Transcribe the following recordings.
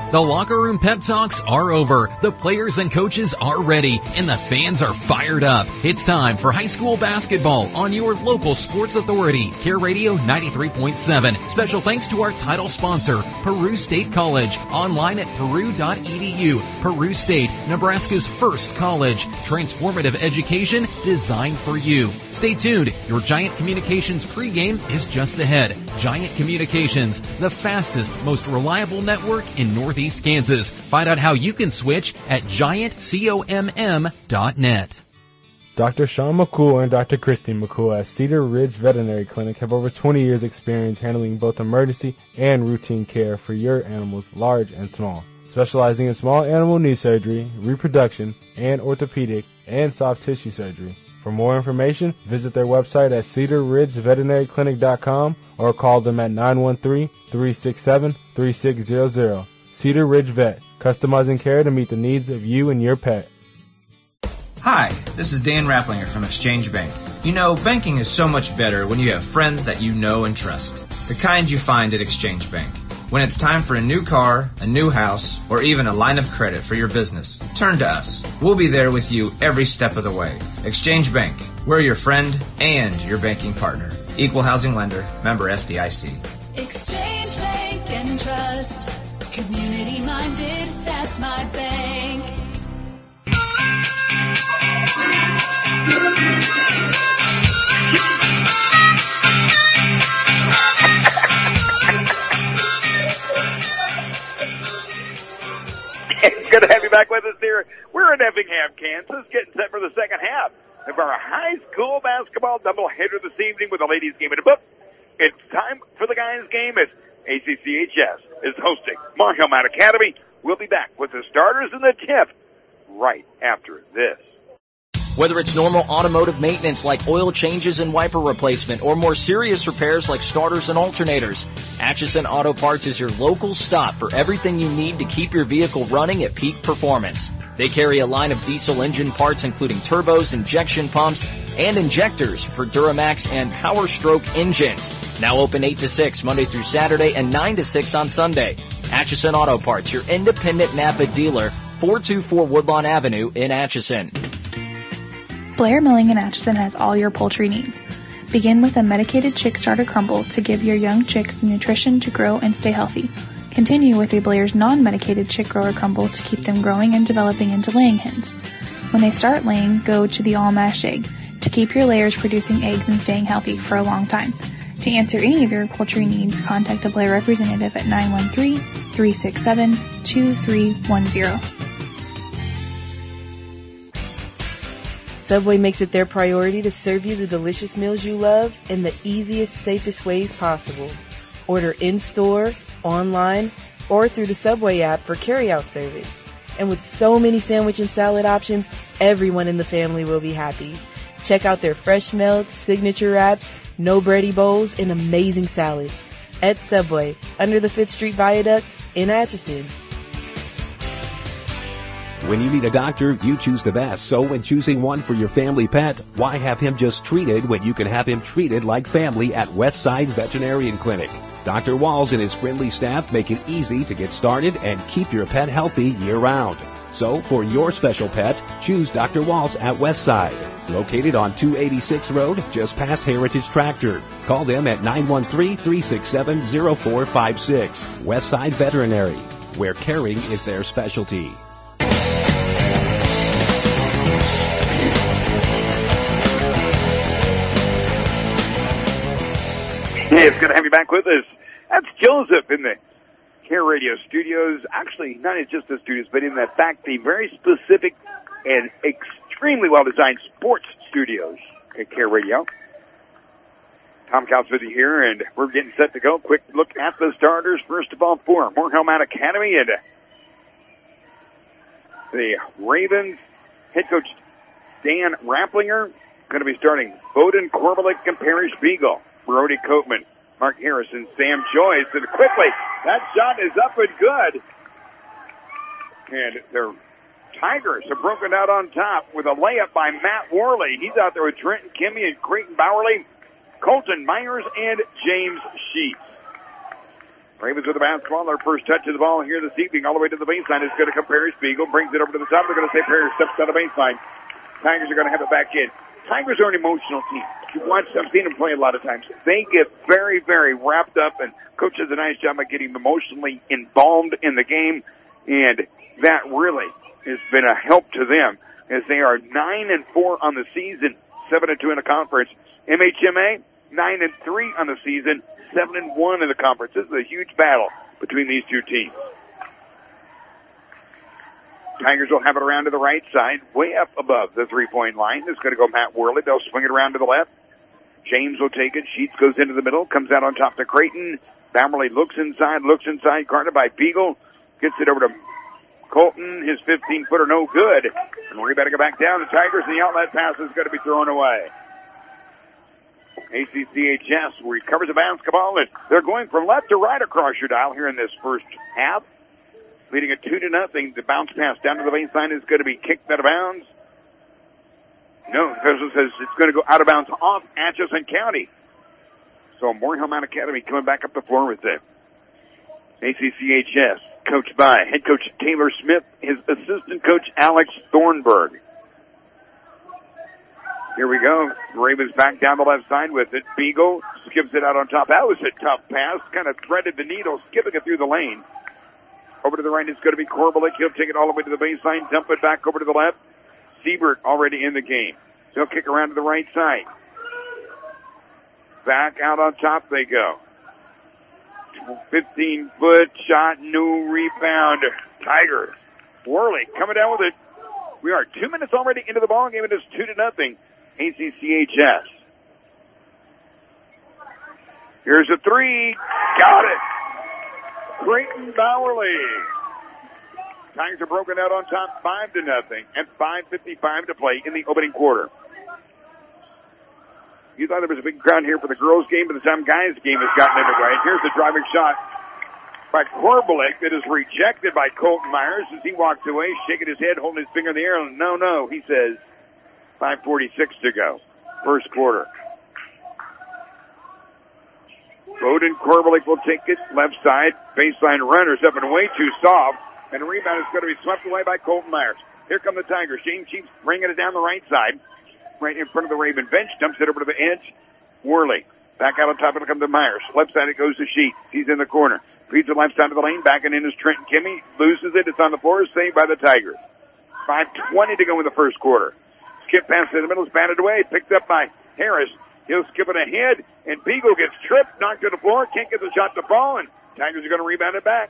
The locker room pep talks are over. The players and coaches are ready, and the fans are fired up. It's time for high school basketball on your local sports authority, Care Radio 93.7. Special thanks to our title sponsor, Peru State College. Online at peru.edu. Peru State, Nebraska's first college. Transformative education designed for you. Stay tuned. Your Giant Communications pregame is just ahead. Giant Communications, the fastest, most reliable network in Northeast Kansas. Find out how you can switch at giantcomm.net. Dr. Sean McCool and Dr. Christine McCool at Cedar Ridge Veterinary Clinic have over 20 years experience handling both emergency and routine care for your animals, large and small. Specializing in small animal knee surgery, reproduction, and orthopedic and soft tissue surgery. For more information, visit their website at cedarridgeveterinaryclinic.com or call them at 913-367-3600. Cedar Ridge Vet, customizing care to meet the needs of you and your pet. Hi, this is Dan Rapplinger from Exchange Bank. You know, banking is so much better when you have friends that you know and trust. The kind you find at Exchange Bank. When it's time for a new car, a new house, or even a line of credit for your business, turn to us. We'll be there with you every step of the way. Exchange Bank. We're your friend and your banking partner. Equal housing lender. Member SDIC. Exchange Bank and Trust. Community minded, that's my bank. It's good to have you back with us here. We're in Effingham, Kansas, getting set for the second half of our high school basketball doubleheader this evening with the ladies' game in the book. It's time for the guys' game as ACCHS is hosting Moorhead Academy. We'll be back with the starters and the tip right after this. Whether it's normal automotive maintenance like oil changes and wiper replacement or more serious repairs like starters and alternators, Atchison Auto Parts is your local stop for everything you need to keep your vehicle running at peak performance. They carry a line of diesel engine parts including turbos, injection pumps, and injectors for Duramax and Power Stroke engines. Now open 8 to 6 Monday through Saturday and 9 to 6 on Sunday. Atchison Auto Parts, your independent Napa dealer, 424 Woodlawn Avenue in Atchison. Blair Milling in Atchison has all your poultry needs. Begin with a medicated chick starter crumble to give your young chicks the nutrition to grow and stay healthy. Continue with a Blair's non-medicated chick grower crumble to keep them growing and developing into laying hens. When they start laying, go to the all-mash egg to keep your layers producing eggs and staying healthy for a long time. To answer any of your poultry needs, contact a Blair representative at 913-367-2310. Subway makes it their priority to serve you the delicious meals you love in the easiest, safest ways possible. Order in-store, online, or through the Subway app for carry-out service. And with so many sandwich and salad options, everyone in the family will be happy. Check out their fresh melts, signature wraps, no bready bowls, and amazing salads. At Subway, under the 5th Street Viaduct in Atchison. When you need a doctor, you choose the best. So when choosing one for your family pet, why have him just treated when you can have him treated like family at Westside Veterinarian Clinic? Dr. Walls and his friendly staff make it easy to get started and keep your pet healthy year-round. So for your special pet, choose Dr. Walls at Westside, located on 286 Road, just past Heritage Tractor. Call them at 913-367-0456. Westside Veterinary, where caring is their specialty. Hey, it's good to have you back with us. That's Joseph in the Care Radio studios. Actually, not in just the studios, but in fact, the very specific and extremely well-designed sports studios at Care Radio. Tom Coutts with you here, and we're getting set to go. Quick look at the starters. First of all, for Moorhead Academy and the Ravens head coach Dan Rapplinger going to be starting Bowden, Korbelik, and Parrish Beagle. Brody Copeman, Mark Harrison, Sam Joyce, and quickly, that shot is up and good. And the Tigers have broken out on top with a layup by Matt Worley. He's out there with Trenton Kimmy and Creighton Bowerly, Colton Myers, and James Sheets. Ravens with the basketball. Their first touch of the ball here this evening all the way to the baseline is going to come Parrish. Spiegel brings it over to the top. They're going to say Parrish steps on the baseline. Tigers are going to have it back in. Tigers are an emotional team. I've seen them play a lot of times. They get very, very wrapped up, and Coach does a nice job of getting emotionally involved in the game, and that really has been a help to them as they are 9-4 on the season, 7-2 in the conference. MHMA 9-3 on the season, 7-1 in the conference. This is a huge battle between these two teams. Tigers will have it around to the right side, way up above the three-point line. It's going to go Matt Worley. They'll swing it around to the left. James will take it. Sheets goes into the middle, comes out on top to Creighton. Bamberley looks inside, guarded by Beagle. Gets it over to Colton. His 15-footer no good. And we're about to go back down. The Tigers, and the outlet pass is going to be thrown away. ACCHS recovers the basketball, and they're going from left to right across your dial here in this first half. Leading it 2-0. The bounce pass down to the baseline is going to be kicked out of bounds. No, because it says it's going to go out of bounds off Atchison County. So Moorhead Mount Academy coming back up the floor with it. ACCHS, coached by head coach Taylor Smith, his assistant coach Alex Thornburg. Here we go. Ravens back down the left side with it. Beagle skips it out on top. That was a tough pass. Kind of threaded the needle, skipping it through the lane. Over to the right, it's going to be Korbelik. He'll take it all the way to the baseline, dump it back over to the left. Siebert already in the game. He'll kick around to the right side. Back out on top they go. 15-foot shot, no rebound. Tigers. Worley coming down with it. We are 2 minutes already into the ball game. It is 2-0. ACCHS. Here's a three. Got it. Creighton Bowerly. Tigers are broken out on top 5-0 and 5:55 to play in the opening quarter. You thought there was a big crowd here for the girls' game, but the time guys' game has gotten underway. Here's the driving shot by Korbelik that is rejected by Colton Myers as he walks away, shaking his head, holding his finger in the air. No, he says 5:46 to go. First quarter. Bowden Korbelik will take it left side. Baseline runners up and way too soft. And the rebound is going to be swept away by Colton Myers. Here come the Tigers. James Sheets bringing it down the right side. Right in front of the Raven bench. Dumps it over to the edge. Worley. Back out on top. It'll come to Myers. Left side it goes to Sheets. He's in the corner. Feeds the left side of the lane. Backing in is Trenton Kimmy. Loses it. It's on the floor. Saved by the Tigers. 5:20 to go in the first quarter. Skip pass in the middle is batted away. Picked up by Harris. He'll skip it ahead, and Beagle gets tripped, knocked to the floor, can't get the shot to fall, and Tigers are going to rebound it back.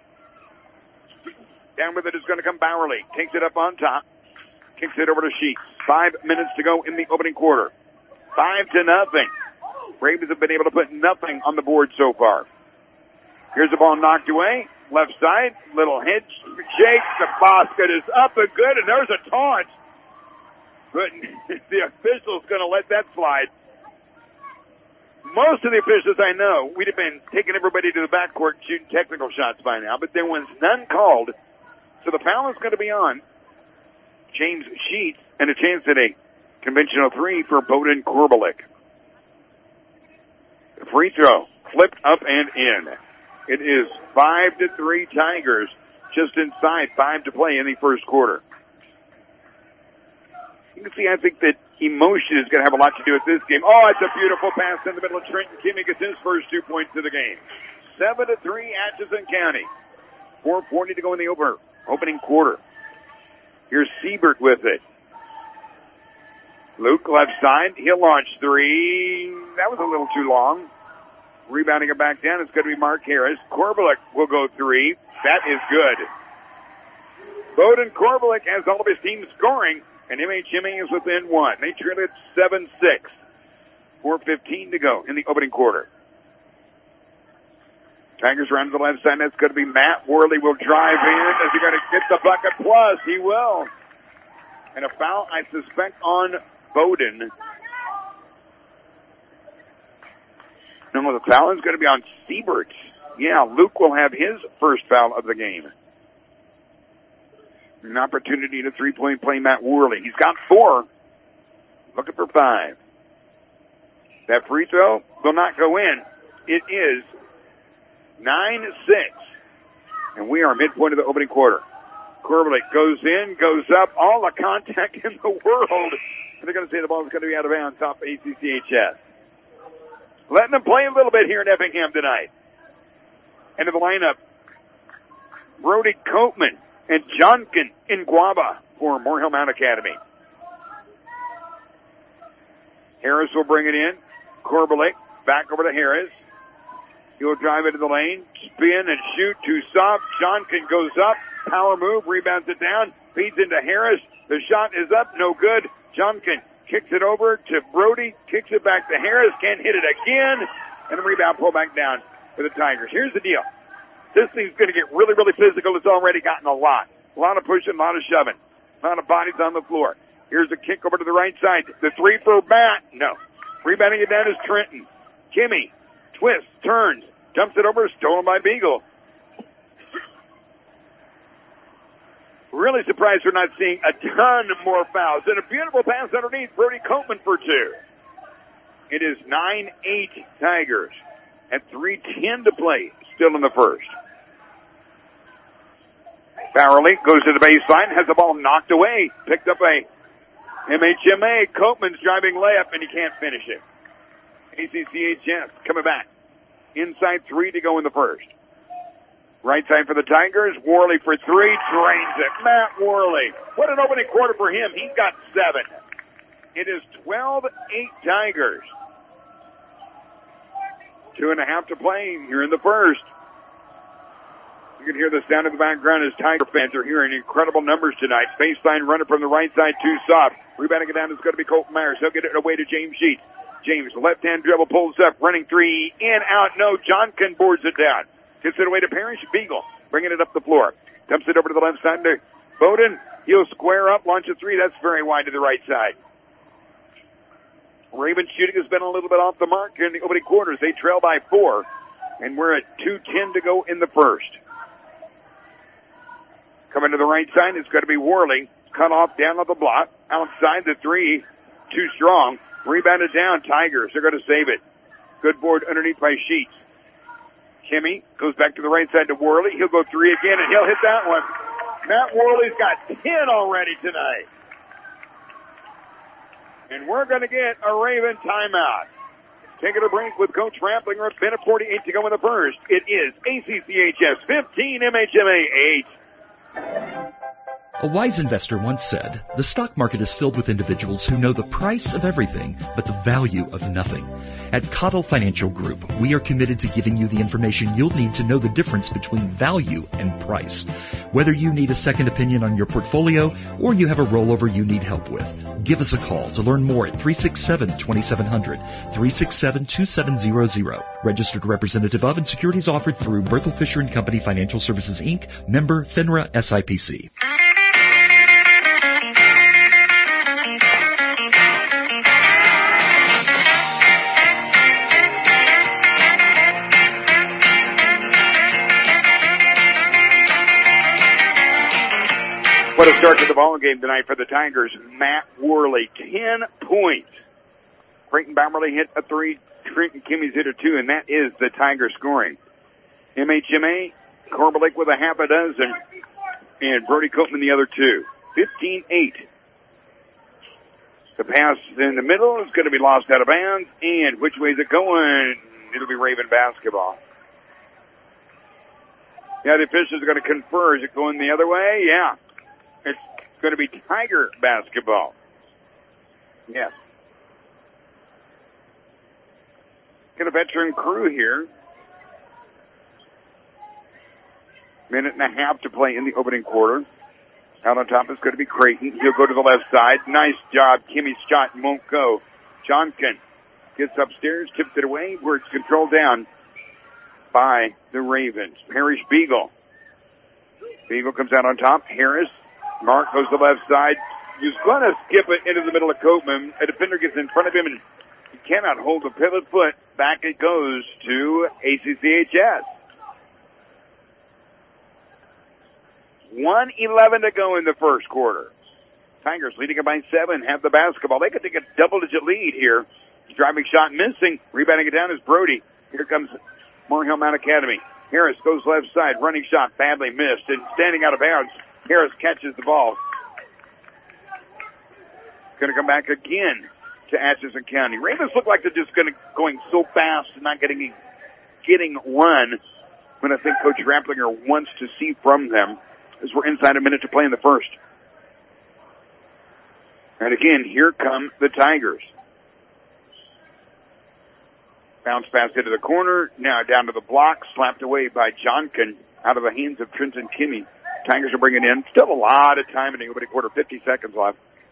Down with it is going to come Bowerly. Takes it up on top. Kicks it over to Sheets. 5 minutes to go in the opening quarter. 5-0. Ravens have been able to put nothing on the board so far. Here's the ball knocked away. Left side. Little head shake. The basket is up and good, and there's a taunt. But the official's going to let that slide. Most of the officials I know, we'd have been taking everybody to the backcourt shooting technical shots by now, but there was none called. So the foul is going to be on James Sheets and a chance at a conventional three for Bowden Korbelik. The free throw flipped up and in. It is 5-3 Tigers, just inside 5 to play in the first quarter. You can see, I think that emotion is going to have a lot to do with this game. Oh, it's a beautiful pass in the middle of Trenton Kimmy gets his first 2 points of the game. 7-3 Atchison County. 4:40 to go in the opening quarter. Here's Siebert with it. Luke left side. He'll launch three. That was a little too long. Rebounding it back down. It's going to be Mark Harris. Korbelik will go three. That is good. Bowden Korbelik has all of his team scoring. And MHMA is within one. They trail it 7-6. 4:15 to go in the opening quarter. Tigers around to the left side. That's going to be Matt Worley will drive in. Is he going to get the bucket? Plus, he will. And a foul, I suspect, on Bowden. No, the foul is going to be on Siebert. Yeah, Luke will have his first foul of the game. An opportunity to three-point play Matt Worley. He's got 4. Looking for 5. That free throw will not go in. It is 9-6. And we are midpoint of the opening quarter. Corbelick goes in, goes up, all the contact in the world. And they're going to say the ball is going to be out of bounds off ACCHS. Letting them play a little bit here in Effingham tonight. Into the lineup, Brody Coatman and Johnkin in Guava for Moorhill Mount Academy. Harris will bring it in. Corbelick back over to Harris. He'll drive into the lane, spin and shoot, too soft. Johnkin goes up, power move, rebounds it down, feeds into Harris. The shot is up, no good. Johnkin kicks it over to Brody, kicks it back to Harris, can't hit it again, and the rebound pull back down for the Tigers. Here's the deal. This thing's going to get really, really physical. It's already gotten a lot of pushing, a lot of shoving, a lot of bodies on the floor. Here's a kick over to the right side. The three for Matt. No. Rebounding it down is Trenton. Kimmy twists, turns, dumps it over, stolen by Beagle. Really surprised we're not seeing a ton more fouls. And a beautiful pass underneath, Brody Coatman for two. It is 9-8 Tigers at 3:10 to play, still in the first. Farrelly goes to the baseline, has the ball knocked away, picked up a MHMA. Coatman's driving layup, and he can't finish it. ACCHS coming back. Inside three to go in the first. Right side for the Tigers. Worley for three. Drains it. Matt Worley. What an opening quarter for him. He's got 7. It is 12-8 Tigers. 2.5 to play here in the first. You can hear the sound in the background as Tiger fans are hearing incredible numbers tonight. Baseline runner from the right side, too soft. Rebounding it down is going to be Colton Myers. He'll get it away to James Sheets. James, left-hand dribble, pulls up, running three, in, out, no. Johnkin boards it down. Gets it away to Parrish. Beagle, bringing it up the floor. Dumps it over to the left side to Bowden. He'll square up, launch a three. That's very wide to the right side. Ravens shooting has been a little bit off the mark here in the opening quarters. They trail by 4, and we're at 2:10 to go in the first. Coming to the right side, it's going to be Worley. Cut off down on the block. Outside the three. Too strong. Rebounded down. Tigers are going to save it. Good board underneath by Sheets. Kimmy goes back to the right side to Worley. He'll go three again, and he'll hit that one. Matt Worley's got 10 already tonight. And we're going to get a Raven timeout. Taking a break with Coach Ramplinger. Been at 48 to go in the first. It is ACCHS 15, MHMA 8. A wise investor once said, "The stock market is filled with individuals who know the price of everything, but the value of nothing." At Cottle Financial Group, we are committed to giving you the information you'll need to know the difference between value and price. Whether you need a second opinion on your portfolio or you have a rollover you need help with, give us a call to learn more at 367-2700, 367-2700. Registered representative of and securities offered through Berthel Fisher & Company Financial Services, Inc., member FINRA SIPC. What a start to the ball game tonight for the Tigers. Matt Worley, 10 points. Creighton Bowerly hit a 3. Trenton Kimmy's hit a 2, and that is the Tiger scoring. MHMA, Corbelick with a half a dozen, and Brody Coatman the other 2. 15-8. The pass in the middle is going to be lost out of bounds, and which way is it going? It'll be Raven basketball. Yeah, the officials are going to confer. Is it going the other way? Yeah. It's going to be Tiger basketball. Yes. Got a veteran crew here. Minute and a half to play in the opening quarter. Out on top is going to be Creighton. He'll go to the left side. Nice job. Kimmy's shot won't go. Johnkin gets upstairs, tips it away, where it's controlled down by the Ravens. Parrish Beagle. Beagle comes out on top. Harris. Mark goes to the left side. He's going to skip it into the middle of Coatman. A defender gets in front of him, and he cannot hold the pivot foot. Back it goes to ACCHS. 1:11 to go in the first quarter. Tigers leading it by 7, have the basketball. They could take a double-digit lead here. Driving shot missing. Rebounding it down is Brody. Here comes Moorhill Mount Academy. Harris goes left side. Running shot badly missed. And standing out of bounds, Harris catches the ball. Going to come back again to Atchison County. Ravens look like they're just going so fast and not getting run when I think Coach Rapplinger wants to see from them as we're inside a minute to play in the first. And again, here come the Tigers. Bounce pass into the corner, now down to the block, slapped away by Johnkin out of the hands of Trenton Kimmey. Tigers are bringing in still a lot of time in the opening quarter, 50 seconds left.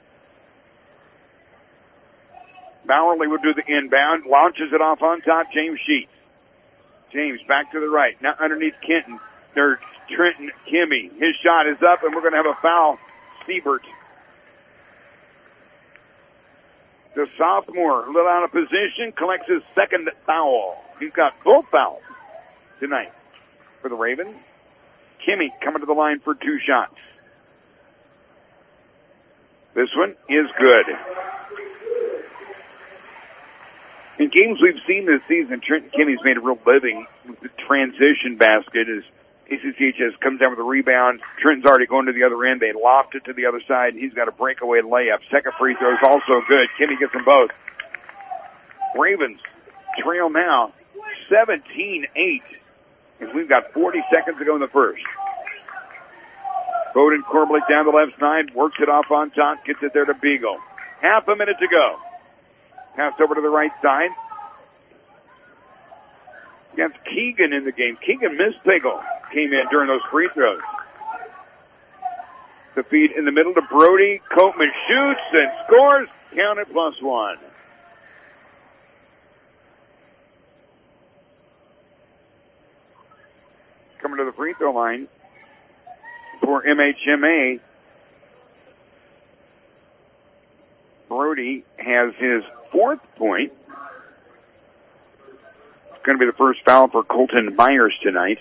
Bowerly will do the inbound, launches it off on top, James Sheets. James back to the right, now underneath Kenton. There's Trenton Kimmey. His shot is up, and we're going to have a foul. Siebert. The sophomore, a little out of position, collects his second foul. He's got both fouls tonight for the Ravens. Kimmey coming to the line for 2 shots. This one is good. In games we've seen this season, Trenton Kimmey's made a real living with the transition basket as ACCHS comes down with a rebound. Trenton's already going to the other end. They loft it to the other side, and he's got a breakaway layup. Second free throw is also good. Kimmey gets them both. Ravens trail now 17-8 as we've got 40 seconds to go in the first. Bowden Corbelick down the left side, works it off on top, gets it there to Beagle. Half a minute to go. Passed over to the right side. Against Keegan in the game. Keegan Mispagel came in during those free throws. The feed in the middle to Brody. Coatman shoots and scores. Count it +1. Coming to the free throw line for MHMA. Brody has his 4th point. It's going to be the first foul for Colton Myers tonight.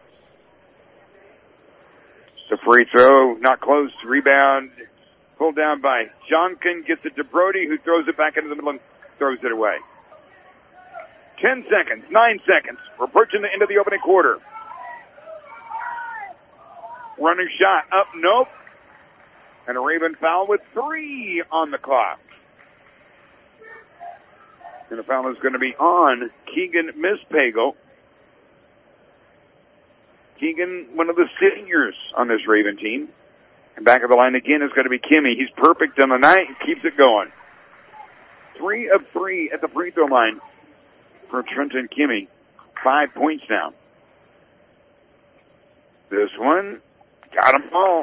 The free throw, not close. Rebound, pulled down by Johnkin. Gets it to Brody, who throws it back into the middle and throws it away. 10 seconds, 9 seconds. We're approaching the end of the opening quarter. Running shot up, nope. And a Raven foul with 3 on the clock. And the foul is going to be on Keegan Mispagel. Keegan, one of the seniors on this Raven team. And back of the line again is going to be Kimmey. He's perfect on the night and keeps it going. 3 of 3 at the free throw line for Trenton Kimmey. 5 points now. This one, got them all.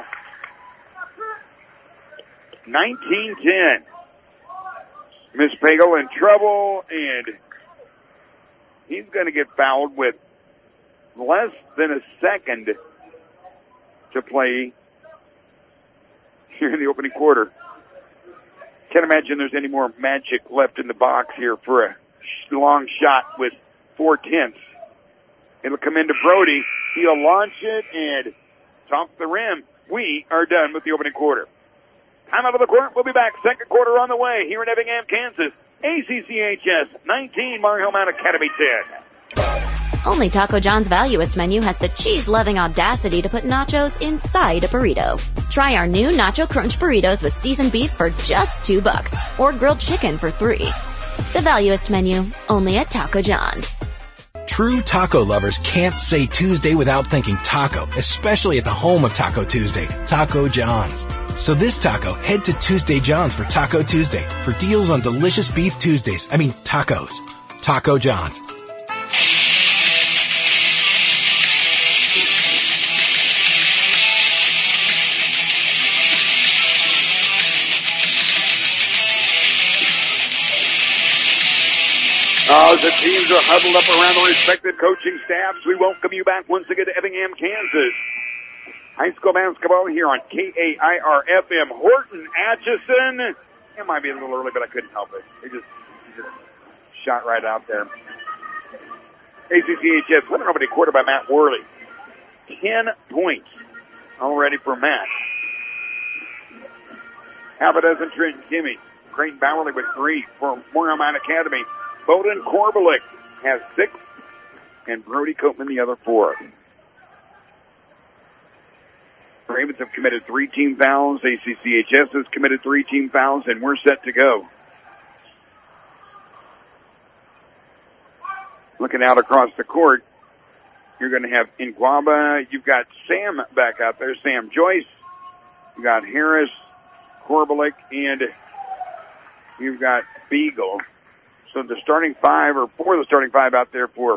19-10. Mispagel in trouble, and he's going to get fouled with less than a second to play here in the opening quarter. Can't imagine there's any more magic left in the box here for a long shot with 4/10. It'll come into Brody. He'll launch it and top the rim. We are done with the opening quarter. Time out of the court. We'll be back. Second quarter on the way here in Effingham, Kansas. ACCHS 19, Mario Mount Academy 10. Only Taco John's Valuist menu has the cheese-loving audacity to put nachos inside a burrito. Try our new Nacho Crunch burritos with seasoned beef for just $2 or grilled chicken for $3. The Valuist menu, only at Taco John's. True taco lovers can't say Tuesday without thinking taco, especially at the home of Taco Tuesday, Taco John's. So this taco, head to Tuesday John's for Taco Tuesday for deals on delicious beef Tuesdays. Tacos. Taco John's. As the teams are huddled up around their respective coaching staffs, we welcome you back once again to Effingham, Kansas. High school basketball here on KAIR-FM. Horton Atchison. It might be a little early, but I couldn't help it. He just shot right out there. ACCHS winning over the quarter by Matt Worley. 10 points already for Matt. Half a dozen Trenton Kimmey. Creighton Bowerly with 3 for Moorhead Academy. Bowden Corbelick has 6. and Brody Copeman the other 4. The Ravens have committed 3 team fouls. ACCHS has committed 3 team fouls, and we're set to go. Looking out across the court, you're going to have Ingwaba. You've got Sam back out there, Sam Joyce. You've got Harris, Korbelik, and you've got Beagle. So the starting 5, or 4 of the starting 5 out there for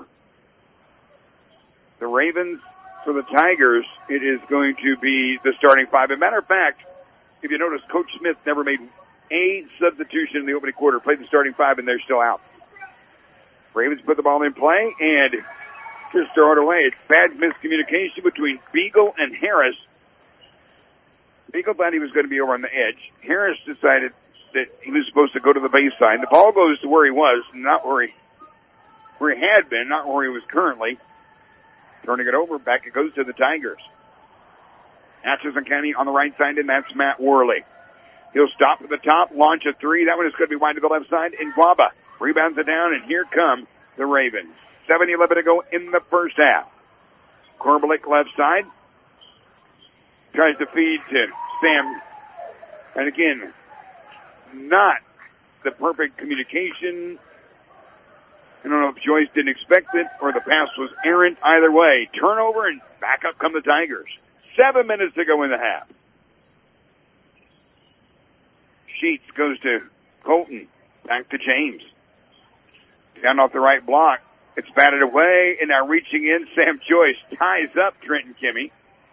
the Ravens. For the Tigers, it is going to be the starting 5. As a matter of fact, if you notice, Coach Smith never made a substitution in the opening quarter, played the starting 5, and they're still out. Ravens put the ball in play and just throw it away. It's bad miscommunication between Beagle and Harris. Beagle thought he was going to be over on the edge. Harris decided that he was supposed to go to the baseline. The ball goes to where he was, not where he had been, not where he was currently. Turning it over, back it goes to the Tigers. Atchison County on the right side, and that's Matt Worley. He'll stop at the top, launch a 3. That one is going to be wide to the left side. Ingwaba rebounds it down, and here come the Ravens. 7:11 to go in the first half. Korbelik left side. Tries to feed to Sam. And again, not the perfect communication. I don't know if Joyce didn't expect it or the pass was errant. Either way, turnover and back up come the Tigers. 7 minutes to go in the half. Sheets goes to Colton. Back to James. Down off the right block. It's batted away, and now reaching in, Sam Joyce ties up Trenton Kimmy.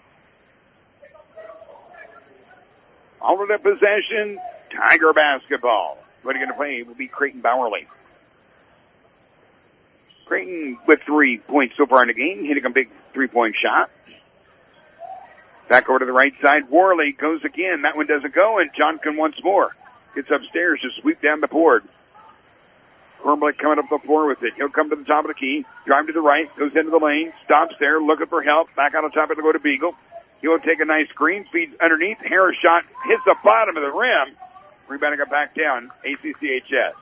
All of the possession, Tiger basketball. What are you going to play? It will be Creighton Bowerly. Creighton with 3 points so far in the game, hitting a big 3-point shot. Back over to the right side. Worley goes again. That one doesn't go, and Johnkin once more gets upstairs to sweep down the board. Korbelik coming up the floor with it. He'll come to the top of the key, drive to the right, goes into the lane, stops there, looking for help. Back on the top, it'll go to Beagle. He'll take a nice screen, feeds underneath. Harris shot hits the bottom of the rim. Rebounding it back down, ACCHS.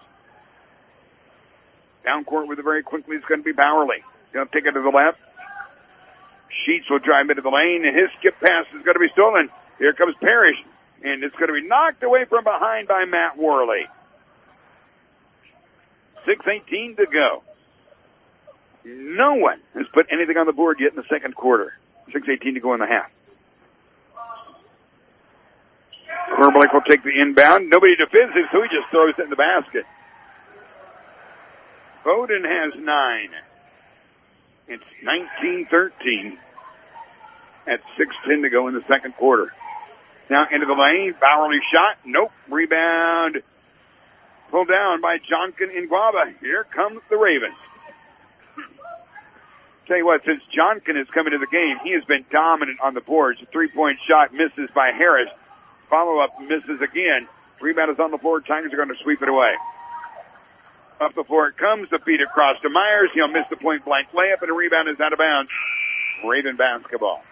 Down court with it very quickly. It's going to be Bowerly. He'll take it to the left. Sheets will drive into the lane, and his skip pass is going to be stolen. Here comes Parrish, and it's going to be knocked away from behind by Matt Worley. 6:18 to go. No one has put anything on the board yet in the second quarter. 6:18 to go in the half. Korbelik will take the inbound. Nobody defends it, so he just throws it in the basket. Bowden has 9. It's 19-13 at 6:10 to go in the second quarter. Now into the lane. Bowerly shot. Nope. Rebound. Pulled down by Johnkin Ingwaba. Here comes the Ravens. Tell you what, since Johnkin has come into the game, he has been dominant on the boards. A 3-point shot misses by Harris. Follow-up misses again. Rebound is on the floor. Tigers are going to sweep it away. Up the floor it comes. The feed across to Myers. He'll miss the point-blank layup, and a rebound is out of bounds. Raven basketball.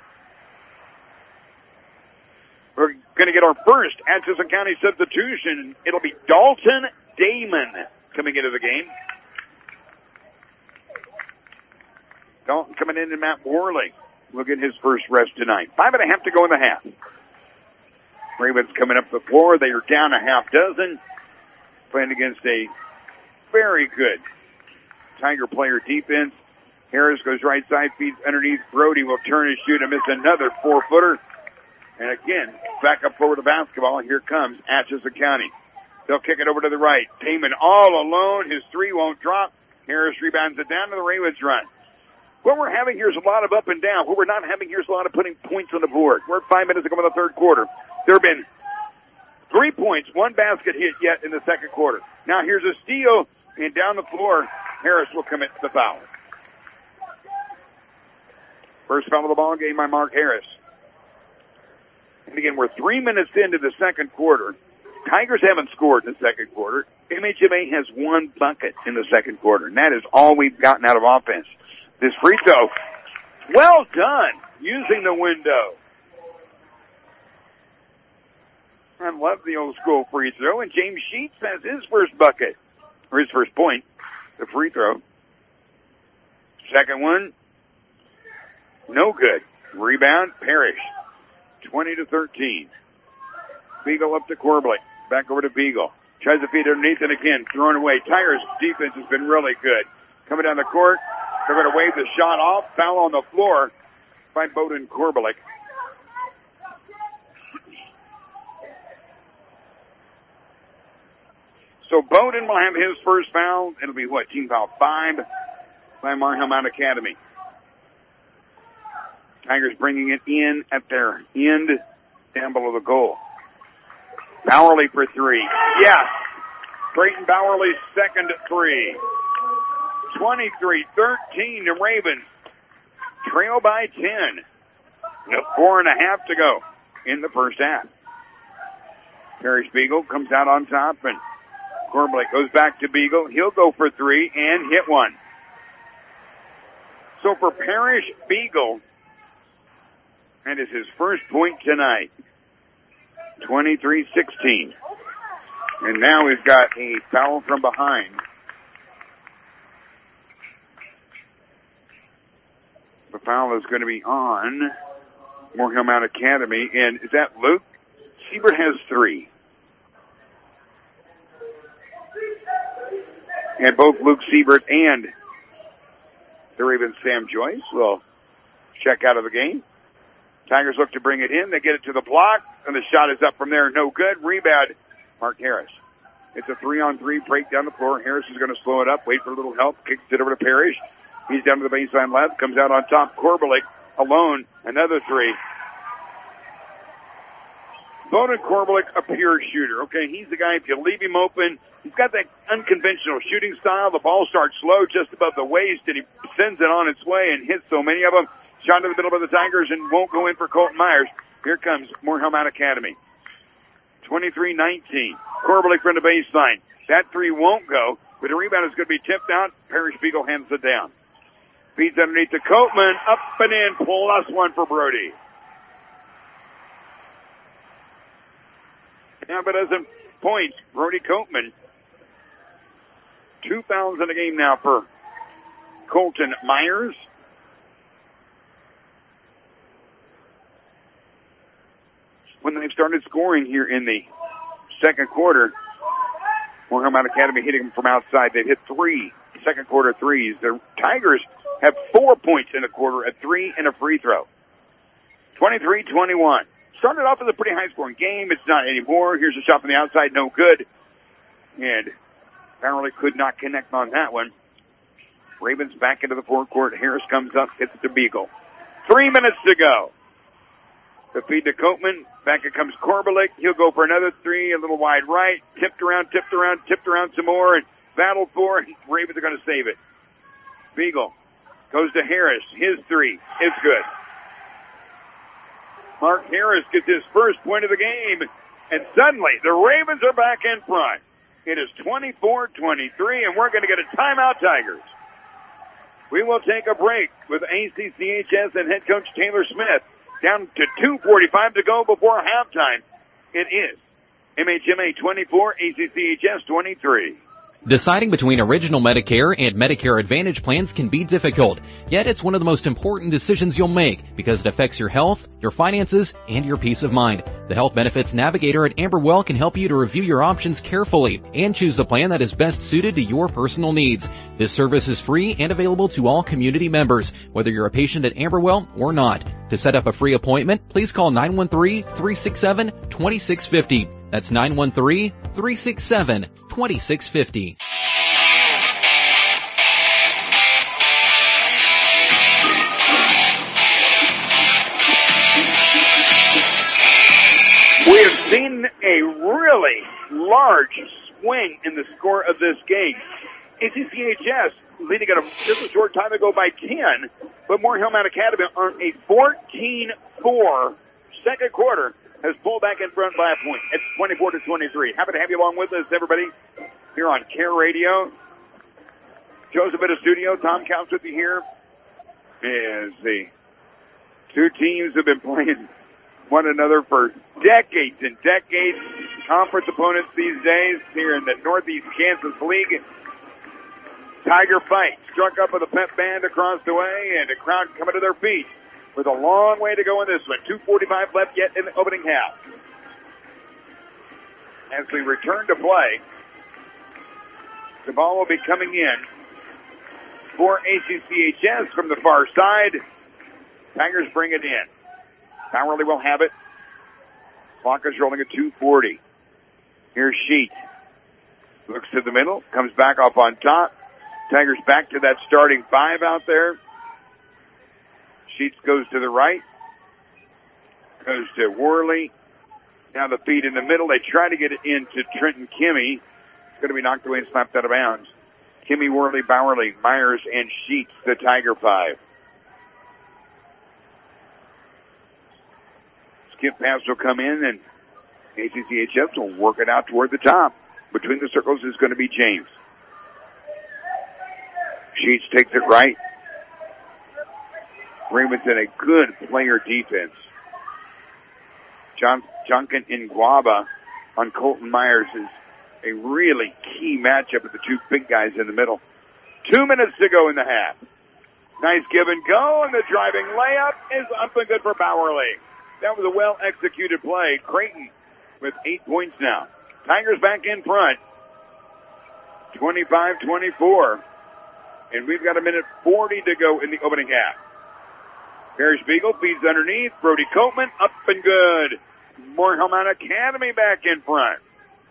We're going to get our first Atchison County substitution. It'll be Dalton Damon coming into the game. Dalton coming in and Matt Worley will get his first rest tonight. 5.5 to go in the half. Ravens coming up the floor. They are down a half dozen. Playing against a very good Tiger player defense. Harris goes right side, feeds underneath. Brody will turn and shoot and miss another 4-footer. And again, back up forward to basketball. Here comes Atchison County. They'll kick it over to the right. Damon all alone. His 3 won't drop. Harris rebounds it down to the Ravens run. What we're having here is a lot of up and down. What we're not having here is a lot of putting points on the board. We're 5 minutes to go in the third quarter. There have been 3 points, 1 basket hit yet in the second quarter. Now here's a steal, and down the floor, Harris will commit the foul. First foul of the ball game by Mark Harris. And again, we're 3 minutes into the second quarter. Tigers haven't scored in the second quarter. MHMA has 1 bucket in the second quarter, and that is all we've gotten out of offense. This free throw, well done, using the window. I love the old school free throw, and James Sheets has his first bucket, or his first point, the free throw. Second one, no good. Rebound, Parrish. 20-13. Beagle up to Corbett. Back over to Beagle. Tries to feed underneath and again thrown away. Tigers' defense has been really good. Coming down the court, they're going to wave the shot off. Foul on the floor by Bowden Corbett. So Bowden will have his first foul. It'll be team foul 5 by Markham Mount Academy. Tigers bringing it in at their end down below the goal. Bowerly for 3. Yes. Creighton Bowerly's second 3. 23-13, the Ravens trail by 10. 4.5 to go in the first half. Parrish Beagle comes out on top, and Corbett goes back to Beagle. He'll go for 3 and hit one. So for Parrish Beagle, that is his first point tonight. 23-16. And now he's got a foul from behind. The foul is going to be on Moorhill Mount Academy. And is that Luke? Siebert has 3. And both Luke Siebert and the Ravens' Sam Joyce will check out of the game. Tigers look to bring it in. They get it to the block, and the shot is up from there. No good. Rebound, Mark Harris. It's a 3-on-3 break down the floor. Harris is going to slow it up, wait for a little help, kicks it over to Parrish. He's down to the baseline left, comes out on top. Corbett alone, another 3. Bowden Corbett, a pure shooter. Okay, he's the guy, if you leave him open, he's got that unconventional shooting style. The ball starts slow just above the waist, and he sends it on its way and hits so many of them. Shot to the middle by the Tigers and won't go in for Colton Myers. Here comes Moorhill Mount Academy. 23-19. Corbett from the baseline. That 3 won't go, but the rebound is going to be tipped out. Parrish Beagle hands it down. Feeds underneath to Coatman. Up and in. +1 for Brody. Half a dozen points. Brody Coatman. 2 fouls in the game now for Colton Myers. When they've started scoring here in the second quarter, Moorhill Mount Academy hitting them from outside. They've hit 3 second quarter threes. The Tigers have 4 points in the quarter, a 3 and a free throw. 23-21. Started off as a pretty high-scoring game. It's not anymore. Here's a shot from the outside, no good. And apparently could not connect on that one. Ravens back into the forecourt. Harris comes up, hits it to Beagle. 3 minutes to go. The feed to Coatman. Back it comes Corbett. He'll go for another 3, a little wide right. Tipped around some more, and battled for. Ravens are going to save it. Beagle goes to Harris. His 3 is good. Mark Harris gets his first point of the game, and suddenly the Ravens are back in front. It is 24-23, and we're going to get a timeout, Tigers. We will take a break with ACCHS and head coach Taylor Smith. Down to 2:45 to go before halftime. It is MHMA 24, ACCHS 23. Deciding between Original Medicare and Medicare Advantage plans can be difficult, yet it's one of the most important decisions you'll make because it affects your health, your finances, and your peace of mind. The Health Benefits Navigator at Amberwell can help you to review your options carefully and choose the plan that is best suited to your personal needs. This service is free and available to all community members, whether you're a patient at Amberwell or not. To set up a free appointment, please call 913-367-2650. That's 913-367-2650. We have seen a really large swing in the score of this game. ACCHS leading it just a short time ago by 10, but Moorhill Mount Academy on a 14-4 second quarter has pulled back in front by a point. It's 24-23. Happy to have you along with us, everybody, here on Care Radio. Joseph at the studio. Tom Counts with you here. As the two teams have been playing one another for decades and decades. Conference opponents these days here in the Northeast Kansas League. Tiger fight. Struck up with a pep band across the way, and the crowd coming to their feet with a long way to go in this one. 2:45 left yet in the opening half. As we return to play, the ball will be coming in for ACCHS from the far side. Tigers bring it in. Bowerly will have it. Clock is rolling at 2:40. Here's Sheet. Looks to the middle, comes back up on top. Tigers back to that starting five out there. Sheets goes to the right. Goes to Worley. Now the feed in the middle. They try to get it into Trenton Kimmy. It's going to be knocked away and slapped out of bounds. Kimmy, Worley, Bowerly, Myers, and Sheets, the Tiger five. Skip pass will come in, and ACCHS will work it out toward the top. Between the circles is going to be James. Sheets takes it right. Raymond's in a good player defense. Junkin Ngwaba on Colton Myers is a really key matchup with the two big guys in the middle. 2 minutes to go in the half. Nice give and go, and the driving layup is up and good for Bowerly. That was a well-executed play. Creighton with 8 points now. Tigers back in front. 25-24. And we've got 1:40 to go in the opening half. Parrish Beagle feeds underneath. Brody Copeman up and good. Moorhelm Academy back in front.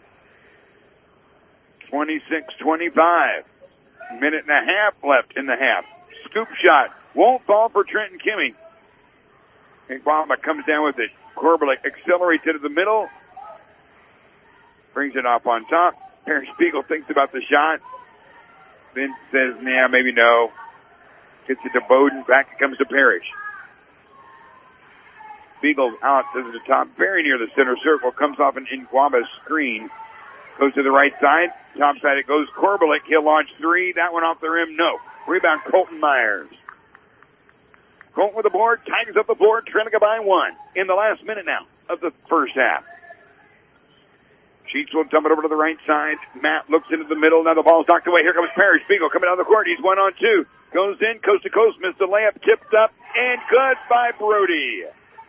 26-25. Minute and a half left in the half. Scoop shot. Won't fall for Trenton Kimmy. And Guamba comes down with it. Korbelik accelerates it to the middle. Brings it off on top. Parrish Beagle thinks about the shot. Then says, nah, maybe no. Gets it to Bowden. Back it comes to Parrish. Beagle out to the top, very near the center circle. Comes off an Ngwaba's screen. Goes to the right side. Top side it goes. Korbelik. He'll launch three. That one off the rim. No. Rebound Colton Myers. Colton with the board. Tigers up the board. Trinity by 1 in the last minute now of the first half. Sheets will dump it over to the right side. Matt looks into the middle. Now the ball's knocked away. Here comes Parrish Beagle coming down the court. He's 1-on-2. Goes in, coast to coast. Missed the layup. Tipped up. And good by Brody.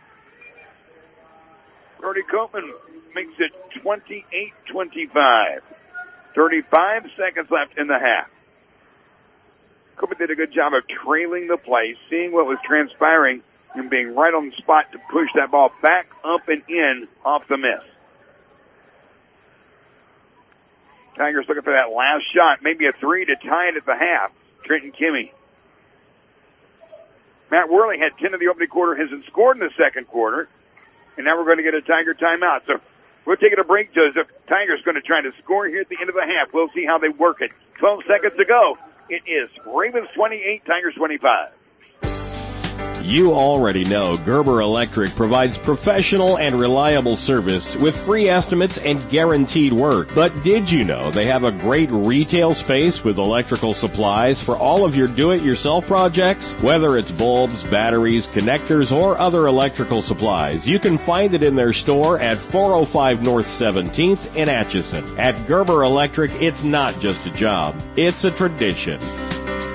Brody Copeman makes it 28-25. 35 seconds left in the half. Copeman did a good job of trailing the play, seeing what was transpiring, and being right on the spot to push that ball back up and in off the miss. Tigers looking for that last shot, maybe a three to tie it at the half. Trenton Kimmy. Matt Worley had 10 in the opening quarter, hasn't scored in the second quarter, and now we're going to get a Tiger timeout. So we're taking a break, Joseph. Tigers going to try to score here at the end of the half. We'll see how they work it. 12 seconds to go. It is Ravens 28, Tigers 25. You already know Gerber Electric provides professional and reliable service with free estimates and guaranteed work. But did you know they have a great retail space with electrical supplies for all of your do-it-yourself projects? Whether it's bulbs, batteries, connectors, or other electrical supplies, you can find it in their store at 405 North 17th in Atchison. At Gerber Electric, it's not just a job, it's a tradition.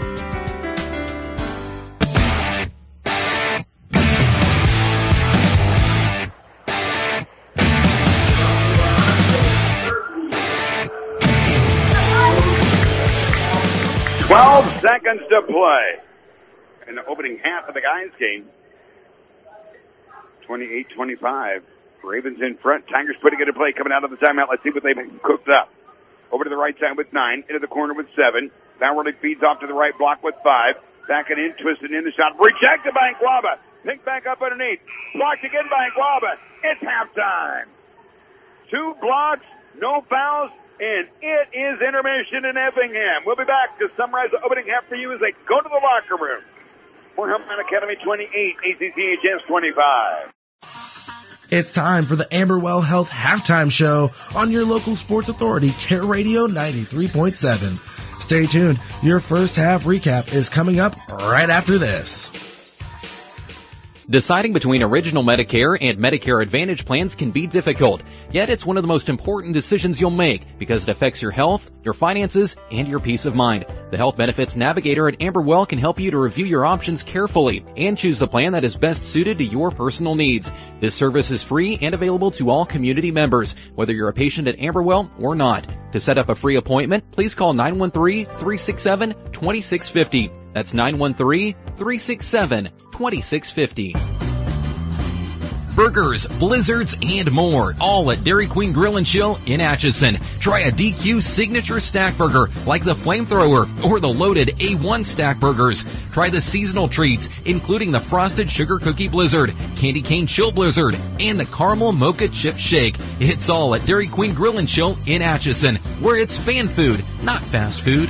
Seconds to play in the opening half of the guys' game. 28-25. Ravens in front. Tigers putting it in play coming out of the timeout. Let's see what they've cooked up. Over to the right side with 9. Into the corner with 7. Bowerly feeds off to the right block with 5. Backing in, twisted in the shot. Rejected by Ngwaba. Picked back up underneath. Blocked again by Ngwaba. It's halftime. 2 blocks, no fouls. And it is intermission in Effingham. We'll be back to summarize the opening half for you as they go to the locker room. Moorhelm Academy 28, ACCHS 25. It's time for the Amberwell Health Halftime Show on your local sports authority, Terror Radio 93.7. Stay tuned. Your first half recap is coming up right after this. Deciding between Original Medicare and Medicare Advantage plans can be difficult, yet it's one of the most important decisions you'll make because it affects your health, your finances, and your peace of mind. The Health Benefits Navigator at Amberwell can help you to review your options carefully and choose the plan that is best suited to your personal needs. This service is free and available to all community members, whether you're a patient at Amberwell or not. To set up a free appointment, please call 913-367-2650. That's 913-367-2650. Burgers, blizzards, and more, all at Dairy Queen Grill and Chill in Atchison. Try a DQ signature stack burger like the Flamethrower or the loaded A1 stack burgers. Try the seasonal treats, including the Frosted Sugar Cookie Blizzard, Candy Cane Chill Blizzard, and the Caramel Mocha Chip Shake. It's all at Dairy Queen Grill and Chill in Atchison, where it's fan food, not fast food.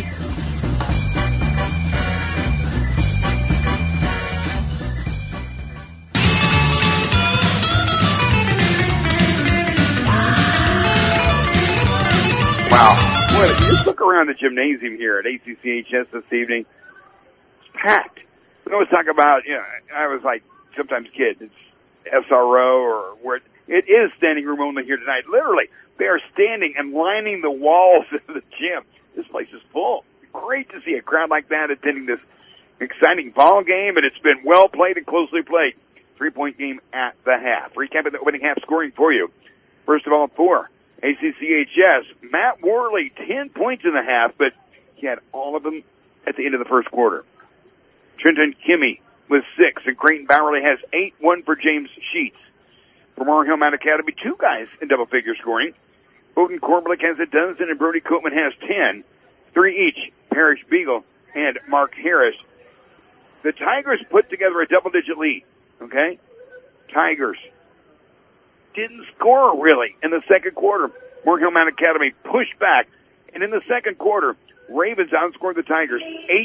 Wow. Boy, if you just look around the gymnasium here at ACCHS this evening, it's packed. We always talk about, I was like, sometimes kids, it's SRO or where it is standing room only here tonight. Literally, they are standing and lining the walls of the gym. This place is full. Great to see a crowd like that attending this exciting ball game, and it's been well played and closely played. 3-point game at the half. Recapping the opening half scoring for you. First of all, for ACCHS, Matt Worley, 10 points in the half, but he had all of them at the end of the first quarter. Trenton Kimmy with 6, and Creighton Bowerly has 8, 1 for James Sheets. For Moore Hill Mount Academy, 2 guys in double-figure scoring. Bowden Korblick has a dozen, and Brody Coatman has 10, 3 each, Parrish Beagle and Mark Harris. The Tigers put together a double-digit lead, okay? Tigers didn't score really in the second quarter. Moore Hill Mount Academy pushed back, and in the second quarter, Ravens outscored the Tigers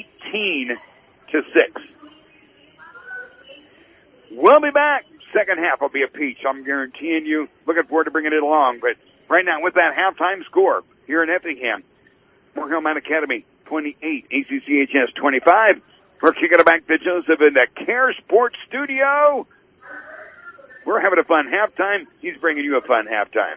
18-6. We'll be back. Second half will be a peach, I'm guaranteeing you. Looking forward to bringing it along. But right now, with that halftime score here in Effingham, Moore Hill Mount Academy 28, ACCHS 25. We're kicking it back to Joseph in the Care Sports Studio. We're having a fun halftime. He's bringing you a fun halftime.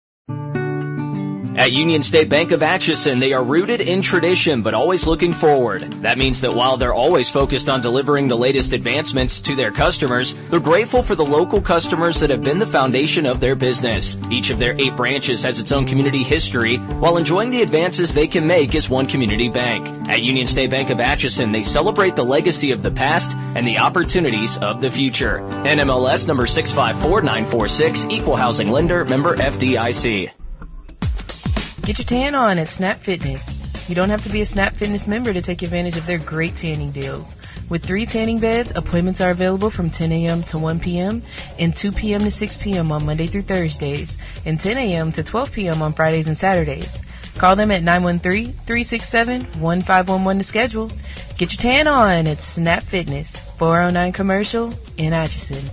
At Union State Bank of Atchison, they are rooted in tradition but always looking forward. That means that while they're always focused on delivering the latest advancements to their customers, they're grateful for the local customers that have been the foundation of their business. Each of their 8 branches has its own community history while enjoying the advances they can make as one community bank. At Union State Bank of Atchison, they celebrate the legacy of the past and the opportunities of the future. NMLS number 654946, Equal Housing Lender, member FDIC. Get your tan on at Snap Fitness. You don't have to be a Snap Fitness member to take advantage of their great tanning deals. With 3 tanning beds, appointments are available from 10 a.m. to 1 p.m. and 2 p.m. to 6 p.m. on Monday through Thursdays, and 10 a.m. to 12 p.m. on Fridays and Saturdays. Call them at 913-367-1511 to schedule. Get your tan on at Snap Fitness, 409 Commercial in Atchison.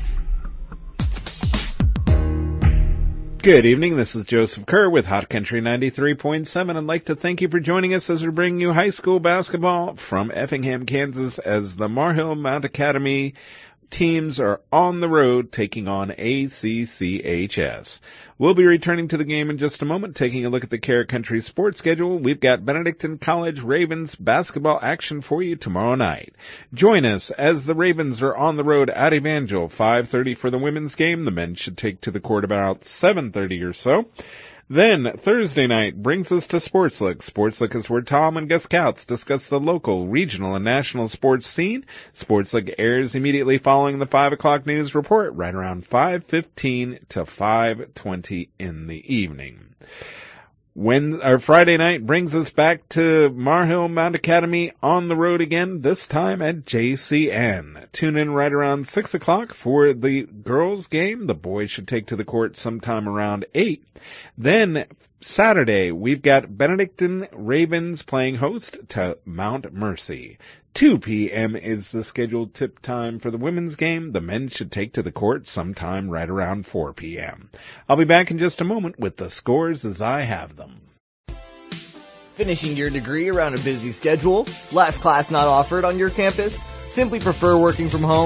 Good evening, this is Joseph Kerr with Hot Country 93.7. I'd like to thank you for joining us as we bring you high school basketball from Effingham, Kansas, as the Moore Hill Mount Academy teams are on the road taking on ACCHS. We'll be returning to the game in just a moment, taking a look at the Care Country sports schedule. We've got Benedictine College Ravens basketball action for you tomorrow night. Join us as the Ravens are on the road at Evangel, 5:30 for the women's game. The men should take to the court about 7:30 or so. Then, Thursday night brings us to Sportslick. Sportslick is where Tom and Gus Couts discuss the local, regional, and national sports scene. Sportslick airs immediately following the 5 o'clock news report, right around 5:15 to 5:20 in the evening. Friday night brings us back to Moore Hill Mount Academy on the road again, this time at JCN. Tune in right around 6 o'clock for the girls' game. The boys should take to the court sometime around 8. Then Saturday, we've got Benedictine Ravens playing host to Mount Mercy. 2 p.m. is the scheduled tip time for the women's game. The men should take to the court sometime right around 4 p.m. I'll be back in just a moment with the scores as I have them. Finishing your degree around a busy schedule? Last class not offered on your campus? Simply prefer working from home?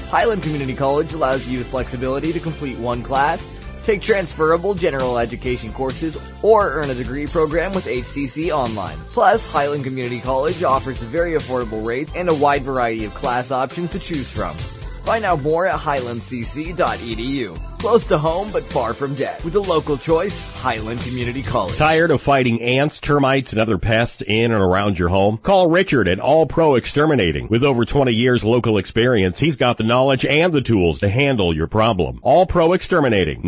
Highland Community College allows you the flexibility to complete one class, take transferable general education courses, or earn a degree program with HCC Online. Plus, Highland Community College offers very affordable rates and a wide variety of class options to choose from. Find out more at highlandcc.edu. Close to home, but far from debt. With a local choice, Highland Community College. Tired of fighting ants, termites, and other pests in and around your home? Call Richard at All Pro Exterminating. With over 20 years local experience, he's got the knowledge and the tools to handle your problem. All Pro Exterminating,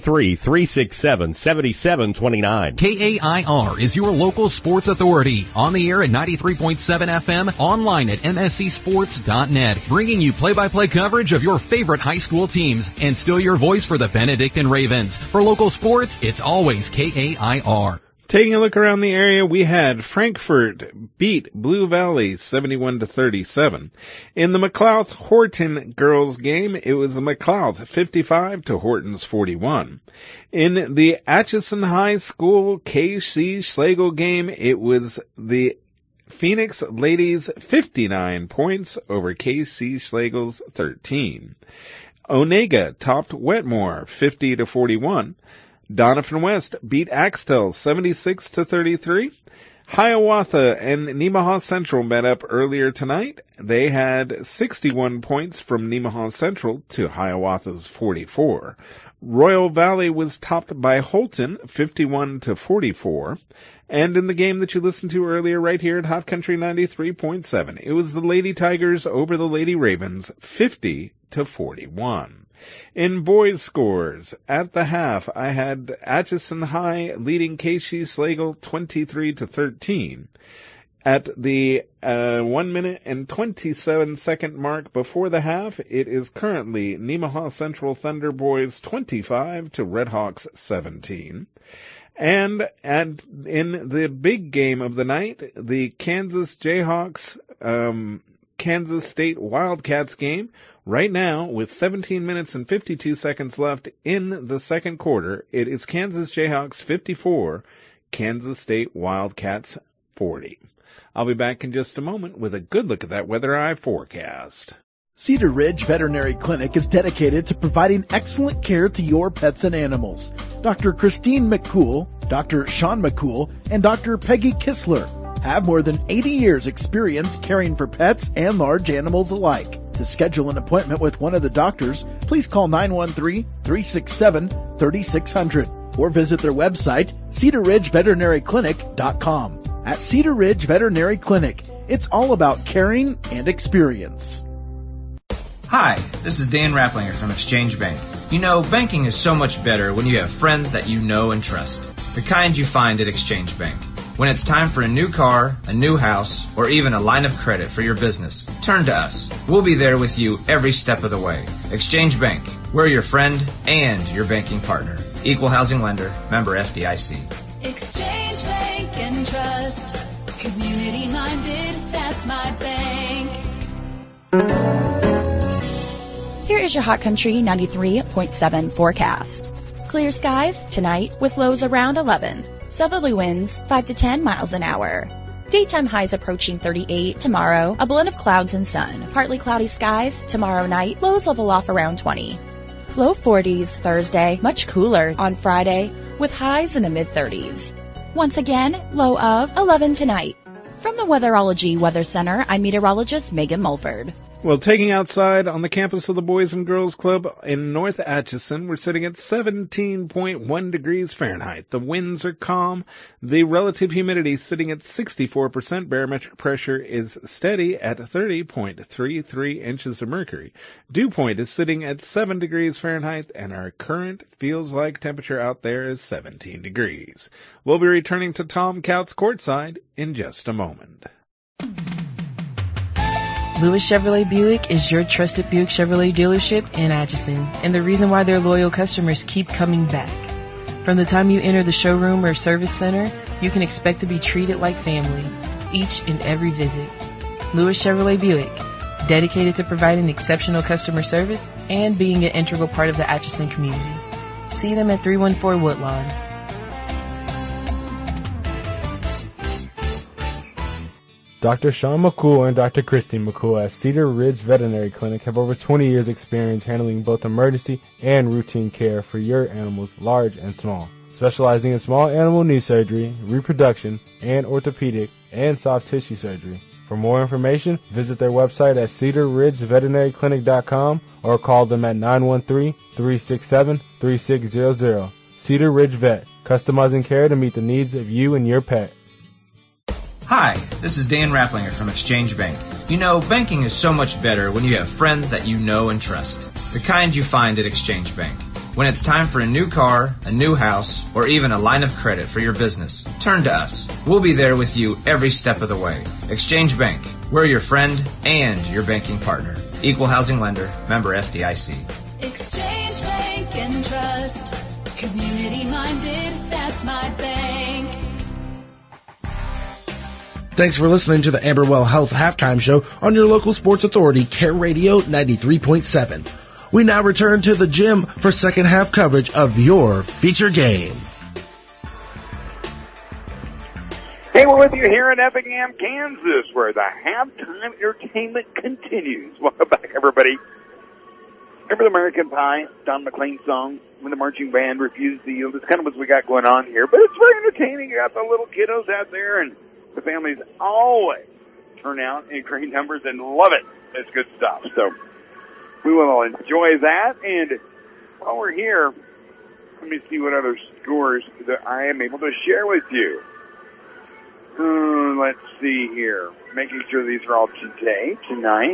913-367-7729. KAIR is your local sports authority. On the air at 93.7 FM, online at mscsports.net, bringing you play-by-play coverage of your favorite high school teams and still your voice for the Benedictine Ravens. For local sports, it's always KAIR. Taking a look around the area, we had Frankfort beat Blue Valley 71-37. In the McLeod-Horton girls game, it was the McLeod 55 to Horton's 41. In the Atchison High School KC Schlegel game, it was the Phoenix ladies 59 points over KC Schlegel's 13. Onega topped Wetmore 50-41. Doniphan West beat Axtell 76-33. Hiawatha and Nemaha Central met up earlier tonight. They had 61 points from Nemaha Central to Hiawatha's 44. Royal Valley was topped by Holton 51-44. And in the game that you listened to earlier right here at Hot Country 93.7, it was the Lady Tigers over the Lady Ravens 50-41. In boys' scores, at the half, I had Atchison High leading KC Schlegel 23-13. At the 1 minute and 27 second mark before the half, it is currently Nemaha Central Thunder Boys 25 to Red Hawks 17. And in the big game of the night, the Kansas Jayhawks Kansas State Wildcats game, right now with 17 minutes and 52 seconds left in the second quarter, it is Kansas Jayhawks 54, Kansas State Wildcats 40. I'll be back in just a moment with a good look at that Weather Eye forecast. Cedar Ridge Veterinary Clinic is dedicated to providing excellent care to your pets and animals. Dr. Christine McCool, Dr. Sean McCool, and Dr. Peggy Kistler have more than 80 years experience caring for pets and large animals alike. To schedule an appointment with one of the doctors, please call 913-367-3600 or visit their website, cedarridgeveterinaryclinic.com. At Cedar Ridge Veterinary Clinic, it's all about caring and experience. Hi, this is Dan Rapplinger from Exchange Bank. You know, banking is so much better when you have friends that you know and trust. The kind you find at Exchange Bank. When it's time for a new car, a new house, or even a line of credit for your business, turn to us. We'll be there with you every step of the way. Exchange Bank. We're your friend and your banking partner. Equal housing lender. Member FDIC. Exchange Bank and Trust. Community minded, that's my bank. Here is your Hot Country 93.7 forecast. Clear skies tonight with lows around 11. Southerly winds 5 to 10 miles an hour. Daytime highs approaching 38 tomorrow. A blend of clouds and sun. Partly cloudy skies tomorrow night. Lows level off around 20. Low 40s Thursday. Much cooler on Friday with highs in the mid-30s. Once again, low of 11 tonight. From the Weatherology Weather Center, I'm meteorologist Megan Mulford. Well, taking outside on the campus of the Boys and Girls Club in North Atchison, we're sitting at 17.1 degrees Fahrenheit. The winds are calm. The relative humidity sitting at 64%. Barometric pressure is steady at 30.33 inches of mercury. Dew point is sitting at 7 degrees Fahrenheit, and our current feels-like temperature out there is 17 degrees. We'll be returning to Tom Couts courtside in just a moment. Lewis Chevrolet Buick is your trusted Buick Chevrolet dealership in Atchison, and the reason why their loyal customers keep coming back. From the time you enter the showroom or service center, you can expect to be treated like family, each and every visit. Lewis Chevrolet Buick, dedicated to providing exceptional customer service and being an integral part of the Atchison community. See them at 314 Woodlawn. Dr. Sean McCool and Dr. Christine McCool at Cedar Ridge Veterinary Clinic have over 20 years experience handling both emergency and routine care for your animals, large and small. Specializing in small animal knee surgery, reproduction, and orthopedic and soft tissue surgery. For more information, visit their website at cedarridgeveterinaryclinic.com or call them at 913-367-3600. Cedar Ridge Vet, customizing care to meet the needs of you and your pet. Hi, this is Dan Rapplinger from Exchange Bank. You know, banking is so much better when you have friends that you know and trust. The kind you find at Exchange Bank. When it's time for a new car, a new house, or even a line of credit for your business, turn to us. We'll be there with you every step of the way. Exchange Bank. We're your friend and your banking partner. Equal housing lender. Member FDIC. Exchange Bank and Trust. Community minded, that's my bank. Thanks for listening to the Amberwell Health Halftime Show on your local sports authority, Care Radio 93.7. We now return to the gym for second half coverage of your feature game. Hey, we're with you here in Effingham, Kansas, where the halftime entertainment continues. Welcome back, everybody. Remember the American Pie, Don McLean song, when the marching band refused to yield? It's kind of what we got going on here, but it's very entertaining. You got the little kiddos out there, and the families always turn out in great numbers and love it. It's good stuff. So we will enjoy that. And while we're here, let me see what other scores that I am able to share with you. Let's see here. Making sure these are all tonight.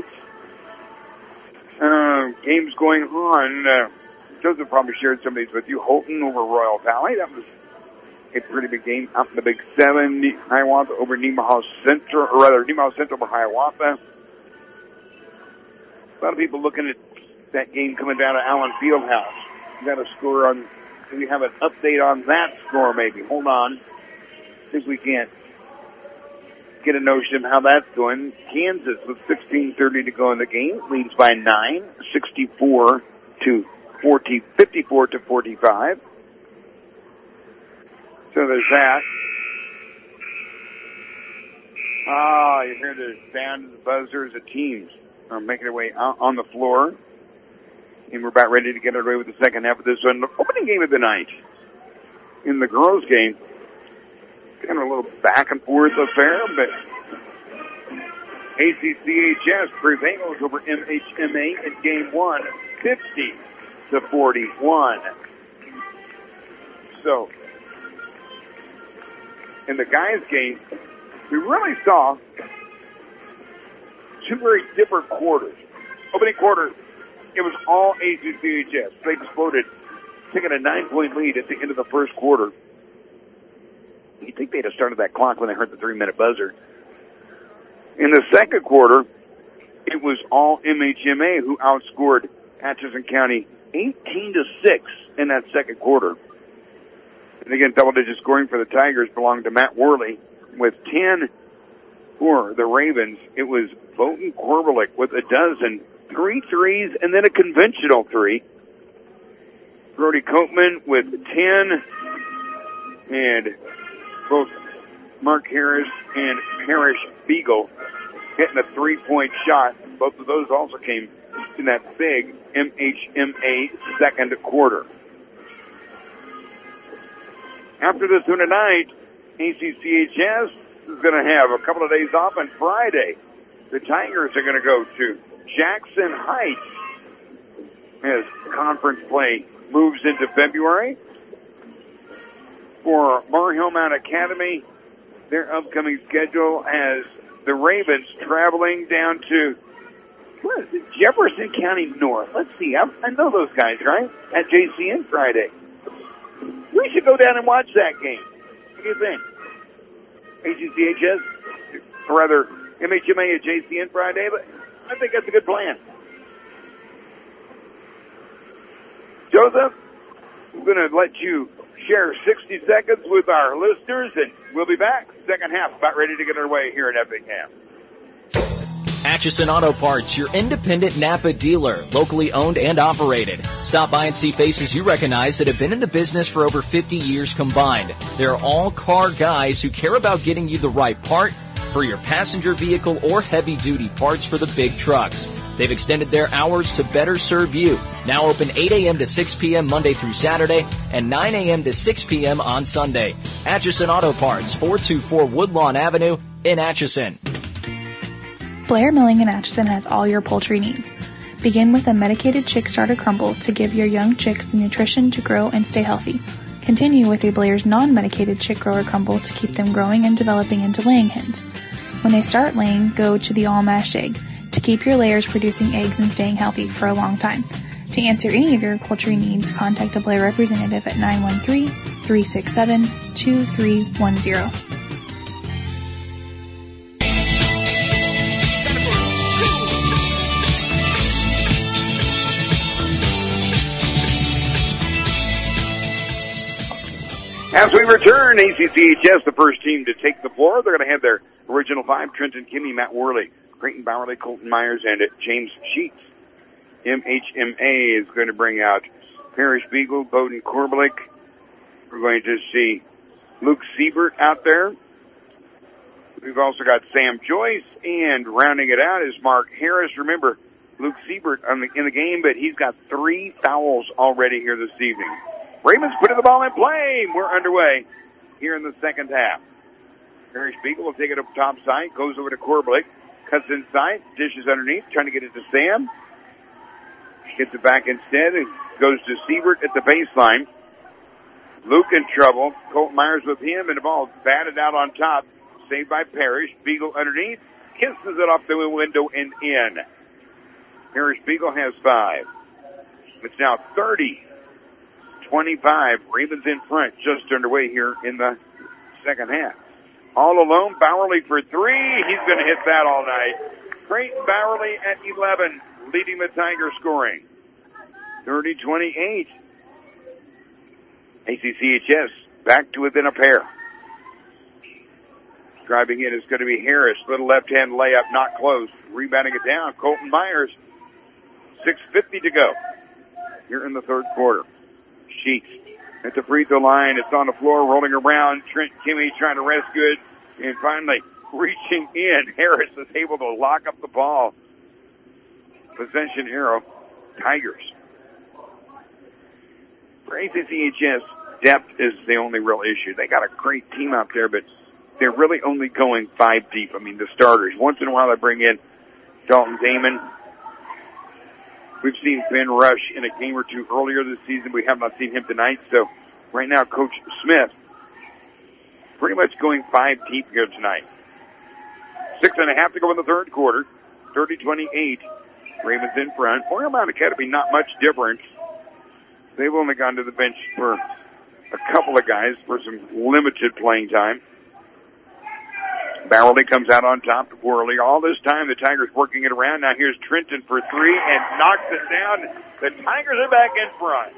Games going on. Joseph probably shared some of these with you. Houghton over Royal Valley. That was a pretty big game out in the Big 7. Hiawatha over Nemaha Central, or rather Nemaha Central over Hiawatha. A lot of people looking at that game coming down to Allen Fieldhouse. You got a score on, do we have an update on that score maybe? Hold on. See if we can't get a notion of how that's going. Kansas with 16:30 to go in the game leads by 9, 54 to 45. So there's that. You hear the sound of the buzzers. The teams are making their way out on the floor. And we're about ready to get underway with the second half of this one. The opening game of the night in the girls' game. Kind of a little back and forth affair, but ACCHS prevails over MHMA in game 1, 50-41. So, in the guys' game, we really saw two very different quarters. Opening quarter, it was all ACCHS. They exploded, taking a 9-point lead at the end of the first quarter. You'd think they'd have started that clock when they heard the 3-minute buzzer. In the second quarter, it was all MHMA who outscored Atchison County 18-6 in that second quarter. And again, double-digit scoring for the Tigers belonged to Matt Worley with 10 for the Ravens. It was Bowden Korbelik with a dozen, 3 threes, and then a conventional 3. Brody Copeman with 10, and both Mark Harris and Parrish Beagle hitting a 3-point shot. Both of those also came in that big MHMA second quarter. After this one tonight, ACCHS is going to have a couple of days off on Friday. The Tigers are going to go to Jackson Heights as conference play moves into February. For Bar Hill Mount Academy, their upcoming schedule has the Ravens traveling down to, what is it, Jefferson County North. Let's see, I know those guys, right? At JCN Friday. We should go down and watch that game. What do you think? ACCHS, or rather MHMA at JCN Friday, but I think that's a good plan. Joseph, I'm going to let you share 60 seconds with our listeners, and we'll be back. Second half, about ready to get underway here in Effingham. Atchison Auto Parts, your independent Napa dealer, locally owned and operated. Stop by and see faces you recognize that have been in the business for over 50 years combined. They're all car guys who care about getting you the right part, for your passenger vehicle or heavy-duty parts for the big trucks. They've extended their hours to better serve you. Now open 8 a.m. to 6 p.m. Monday through Saturday and 9 a.m. to 6 p.m. on Sunday. Atchison Auto Parts, 424 Woodlawn Avenue in Atchison. Blair Milling in Atchison has all your poultry needs. Begin with a medicated chick starter crumble to give your young chicks the nutrition to grow and stay healthy. Continue with a Blair's non-medicated chick grower crumble to keep them growing and developing into laying hens. When they start laying, go to the all-mash egg to keep your layers producing eggs and staying healthy for a long time. To answer any of your poultry needs, contact a Blair representative at 913-367-2310. As we return, ACCHS, the first team to take the floor. They're going to have their original five: Trenton Kimmey, Matt Worley, Creighton Bowerly, Colton Myers, and James Sheets. MHMA is going to bring out Parrish Beagle, Bowden Korbelik. We're going to see Luke Siebert out there. We've also got Sam Joyce, and rounding it out is Mark Harris. Remember, Luke Siebert in the game, but he's got 3 fouls already here this evening. Ravens putting the ball in play. We're underway here in the second half. Parrish Beagle will take it up top side, goes over to Korbelik, cuts inside, dishes underneath, trying to get it to Sam. Gets it back instead and goes to Siebert at the baseline. Luke in trouble. Colton Myers with him, and the ball batted out on top. Saved by Parrish. Beagle underneath. Kisses it off the window and in. Parrish Beagle has 5. It's now 30-25. Ravens in front, just underway here in the second half. All alone, Bowerly for 3. He's going to hit that all night. Creighton Bowerly at 11, leading the Tigers scoring. 30-28. ACCHS back to within a pair. Driving in is going to be Harris. Little left-hand layup, not close. Rebounding it down, Colton Myers. 6:50 to go here in the third quarter. Sheets at the free throw line. It's on the floor, rolling around. Trent Kimmey trying to rescue it. And finally, reaching in, Harris is able to lock up the ball. Possession arrow, Tigers. For ACCHS, depth is the only real issue. They got a great team out there, but they're really only going 5 deep. I mean, the starters. Once in a while, they bring in Dalton Damon. We've seen Ben Rush in a game or two earlier this season. We have not seen him tonight. So right now, Coach Smith pretty much going 5 deep here tonight. 6.5 to go in the third quarter. 30-28. Ravens in front. Oriole Mount Academy, not much difference. They've only gone to the bench for a couple of guys for some limited playing time. Bowerly comes out on top of Worley. All this time, the Tigers working it around. Now here's Trenton for 3 and knocks it down. The Tigers are back in front.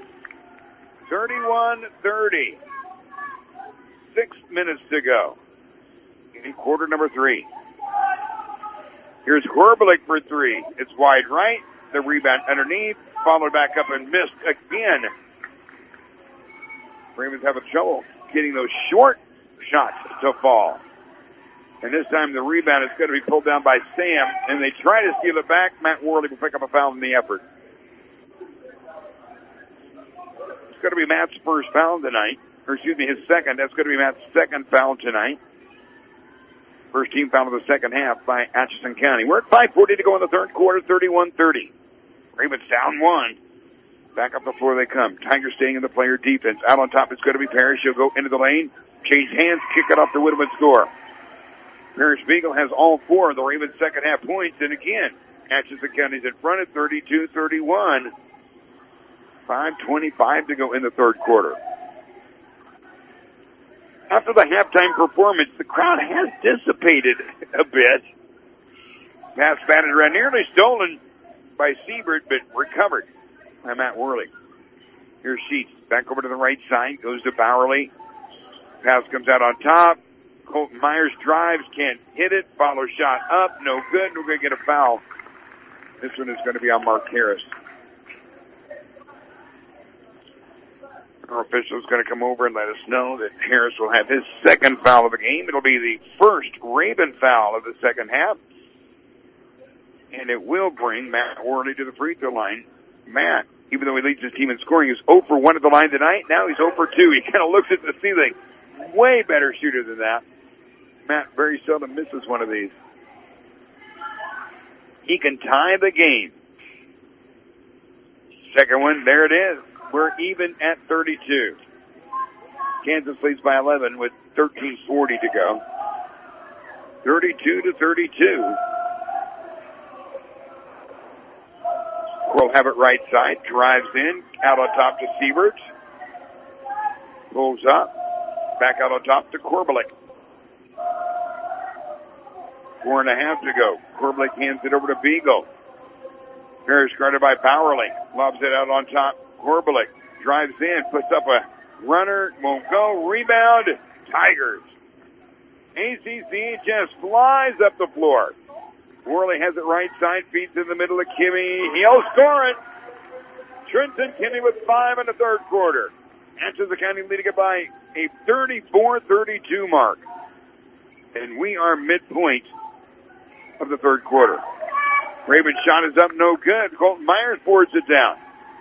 31-30. 6 minutes to go in quarter number 3. Here's Korbelik for 3. It's wide right. The rebound underneath. Followed back up and missed again. Ravens have a trouble getting those short shots to fall. And this time the rebound is going to be pulled down by Sam, and they try to steal it back. Matt Worley will pick up a foul in the effort. It's going to be Matt's first foul tonight. Or excuse me, his second. That's going to be Matt's second foul tonight. First team foul of the second half by Atchison County. We're at 5:40 to go in the third quarter, 31-30. Ravens down 1. Back up the floor they come. Tigers staying in the player defense. Out on top, it's going to be Parrish. He'll go into the lane, change hands, kick it off the Whitman score. Parrish Beagle has all 4 of the Ravens' second half points. And again, Atchison County's in front at 32-31. 5:25 to go in the third quarter. After the halftime performance, the crowd has dissipated a bit. Pass batted around, nearly stolen by Siebert, but recovered by Matt Worley. Here's Sheets. Back over to the right side. Goes to Bowerly. Pass comes out on top. Colton Myers drives. Can't hit it. Follow shot up. No good. We're going to get a foul. This one is going to be on Mark Harris. Our official is going to come over and let us know that Harris will have his second foul of the game. It'll be the first Raven foul of the second half. And it will bring Matt Worley to the free throw line. Matt, even though he leads his team in scoring, is 0 for 1 at the line tonight. Now he's 0 for 2. He kind of looks at the ceiling. Way better shooter than that. Matt very seldom misses one of these. He can tie the game. Second one, there it is. We're even at 32. Kansas leads by 11 with 13:40 to go. 32-32. We'll have it right side. Drives in. Out on top to Siebert. Pulls up. Back out on top to Korbelik. 4.5 to go. Korbelik hands it over to Beagle. Harris guarded by Bowerly. Lobs it out on top. Korbelik drives in. Puts up a runner. Won't go. Rebound. Tigers. ACCHS flies up the floor. Worley has it right side. Feeds in the middle of Kimmy. He'll score it. Trenton Kimmy with 5 in the third quarter. Answers the County leading it by a 34-32 mark. And we are midpoint of the third quarter. Raven's shot is up, no good. Colton Myers boards it down.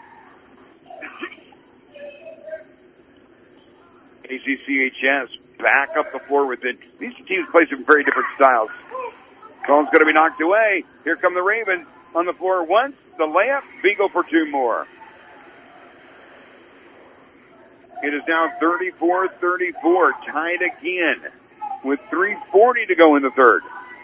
ACCHS back up the floor with it. These two teams play some very different styles. Colin's going to be knocked away. Here come the Ravens on the floor once. The layup, Beagle for 2 more. It is now 34-34, tied again with 3:40 to go in the third.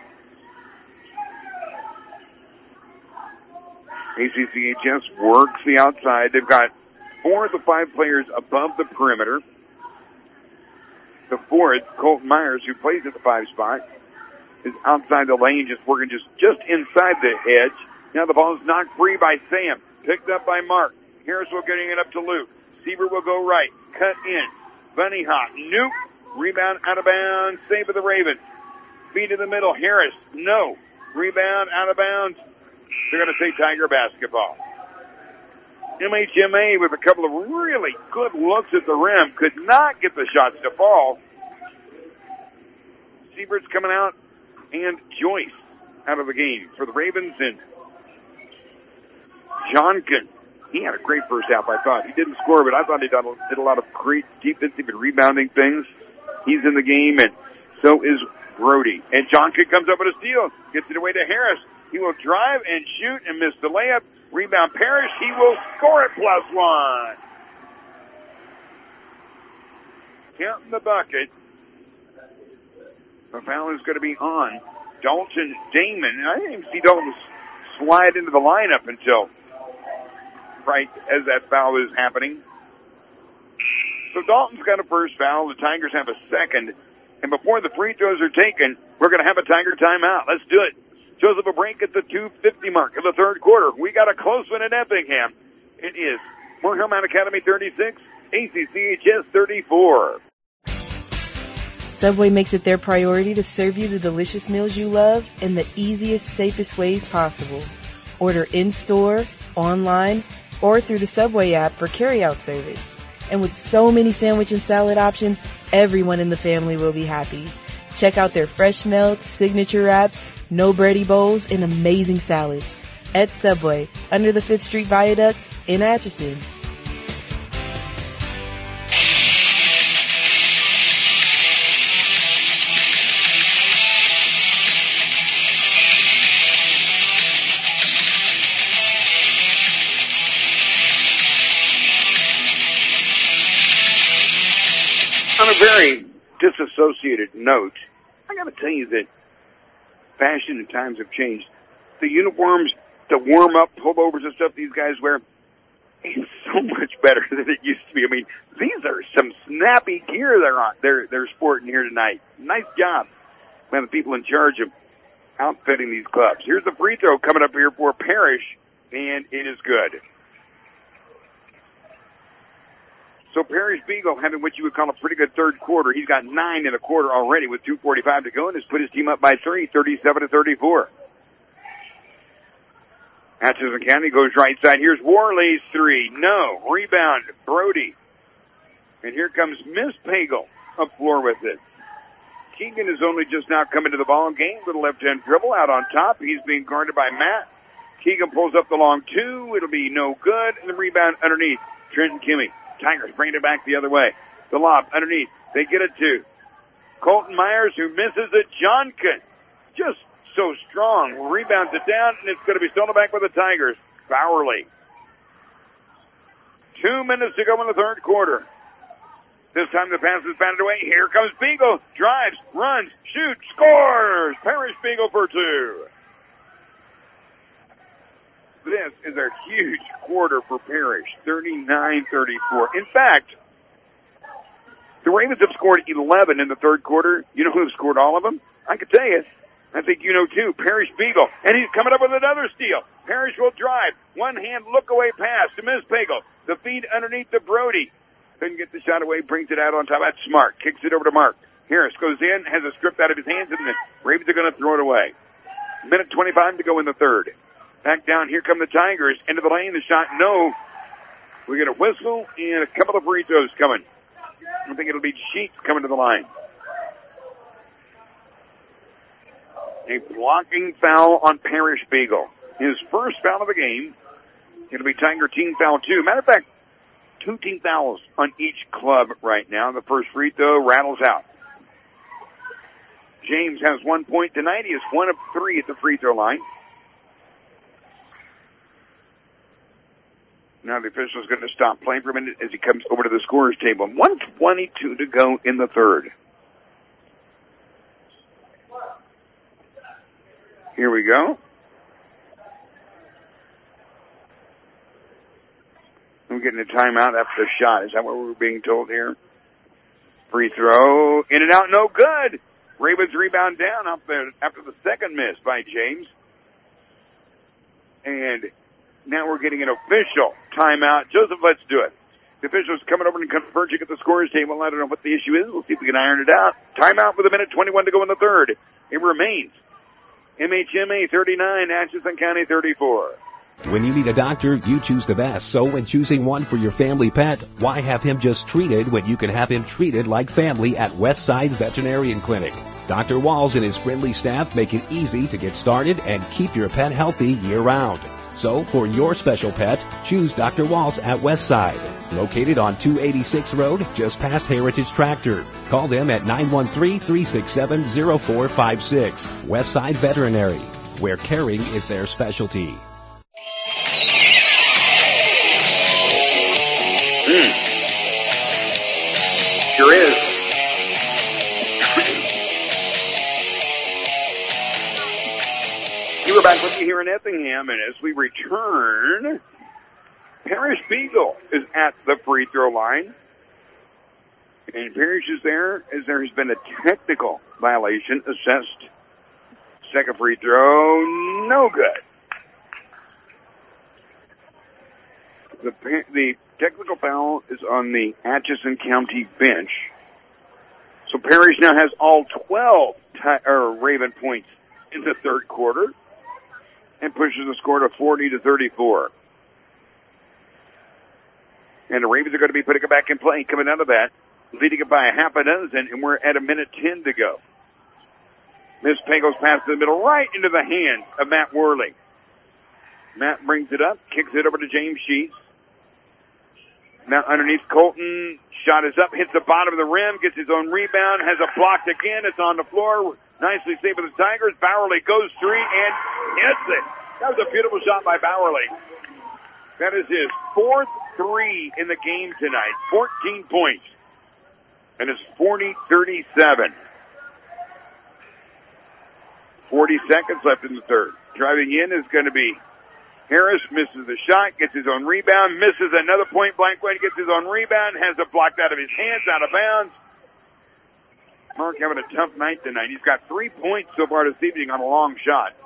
ACCHS works the outside. They've got 4 of the 5 players above the perimeter. The fourth, Colton Myers, who plays at the 5 spot, is outside the lane, just working just inside the edge. Now the ball is knocked free by Sam. Picked up by Mark. Harris will getting it up to Luke. Siebert will go right. Cut in. Bunny hop. Nope. Rebound out of bounds. Save of the Ravens. Feed in the middle. Harris. No. Rebound out of bounds. They're going to say Tiger basketball. MHMA with a couple of really good looks at the rim. Could not get the shots to fall. Siebert's coming out and Joyce out of the game for the Ravens. And Johnkin, he had a great first half, I thought. He didn't score, but I thought he did a lot of great defensive and rebounding things. He's in the game, and so is Brody. And Johnkin comes up with a steal. Gets it away to Harris. He will drive and shoot and miss the layup. Rebound Parrish. He will score it +1. Counting the bucket. The foul is going to be on Dalton Damon. I didn't even see Dalton slide into the lineup until right as that foul is happening. So Dalton's got a first foul. The Tigers have a second. And before the free throws are taken, we're going to have a Tiger timeout. Let's do it. Joseph, a break at the 2:50 mark of the third quarter. We got a close one in Effingham. It is Moorhill Mount Academy 36, ACCHS 34. Subway makes it their priority to serve you the delicious meals you love in the easiest, safest ways possible. Order in-store, online, or through the Subway app for carry-out service. And with so many sandwich and salad options, everyone in the family will be happy. Check out their fresh melts, signature wraps, no bready bowls, and amazing salads at Subway under the 5th Street Viaduct in Atchison. On a very disassociated note, I got to tell you that fashion and times have changed. The uniforms, the warm-up pullovers and stuff these guys wear, is so much better than it used to be. I mean, these are some snappy gear they're sporting here tonight. Nice job by the people in charge of outfitting these clubs. Here's the free throw coming up here for Parrish, and it is good. So Parrish Beagle having what you would call a pretty good third quarter. He's got 9 in a quarter already with 2:45 to go and has put his team up by 3, 37-34. Atchison County goes right side. Here's Worley's 3. No. Rebound. Brody And here comes Miss Pagel up floor with it. Keegan is only just now coming to the ball game with a left-hand dribble out on top. He's being guarded by Matt. Keegan pulls up the long two. It'll be no good. And the rebound underneath. Trenton Kimmy. Tigers bring it back the other way. The lob underneath. They get it to Colton Myers, who misses it. Johnkin, just so strong, rebounds it down, and it's going to be stolen back by the Tigers. Bowerly. 2 minutes to go in the third quarter. This time the pass is batted away. Here comes Beagle. Drives, runs, shoots, scores! Parrish Beagle for two. This is a huge quarter for Parrish. 39-34. In fact, the Ravens have scored 11 in the third quarter. You know who scored all of them? I can tell you. I think you know too. Parrish Beagle. And he's coming up with another steal. Parrish will drive. One hand look away pass to Miss Pagel. The feed underneath to Brody. Couldn't get the shot away, brings it out on top. That's Smart. Kicks it over to Mark. Harris goes in, has it stripped out of his hands, and the Ravens are going to throw it away. Minute 25 to go in the third. Back down, here come the Tigers. Into the lane, the shot, no. We get a whistle and a couple of free throws coming. I think it'll be Sheets coming to the line. A blocking foul on Parrish Beagle. His first foul of the game. It'll be Tiger team foul 2. Matter of fact, 2 team fouls on each club right now. The first free throw rattles out. James has 1 point tonight. He is 1 of 3 at the free throw line. Now the official is going to stop playing for a minute as he comes over to the scorer's table. 1:22 to go in the third. Here we go. We're getting a timeout after the shot. Is that what we're being told here? Free throw. In and out, no good. Ravens rebound down after the second miss by James. And now we're getting an official timeout. Joseph, let's do it. The official's coming over and converging at the scorer's table. I don't know what the issue is. We'll see if we can iron it out. Timeout with 1:21 to go in the third. It remains MHMA 39, Atchison County 34. When you need a doctor, you choose the best. So when choosing one for your family pet, why have him just treated when you can have him treated like family at Westside Veterinarian Clinic? Dr. Walls and his friendly staff make it easy to get started and keep your pet healthy year-round. So for your special pet, choose Dr. Walls at Westside. Located on 286 Road, just past Heritage Tractor. Call them at 913-367-0456. Westside Veterinary, where caring is their specialty. Sure is. You were back with me here in Effingham, and as we return, Parrish Beagle is at the free throw line. And Parrish is there as there has been a technical violation assessed. Second free throw, no good. The technical foul is on the Atchison County bench. So Parrish now has all 12 Raven points in the third quarter and pushes the score to 40-34. And the Ravens are going to be putting it back in play coming out of that, leading it by a half a dozen, and we're at 1:10 to go. Miss Pagels pass to the middle, right into the hands of Matt Worley. Matt brings it up, kicks it over to James Sheets. Now underneath Colton, shot is up, hits the bottom of the rim, gets his own rebound, has it blocked again, it's on the floor, nicely saved by the Tigers. Bowerly goes three and hits it. That was a beautiful shot by Bowerly. That is his 4th three in the game tonight, 14 points. And it's 40-37. 40 seconds left in the third. Driving in is going to be Harris, misses the shot, gets his own rebound, misses another point-blank one, gets his own rebound, has it blocked out of his hands, out of bounds. Mark having a tough night tonight. He's got 3 points so far this evening on a long shot.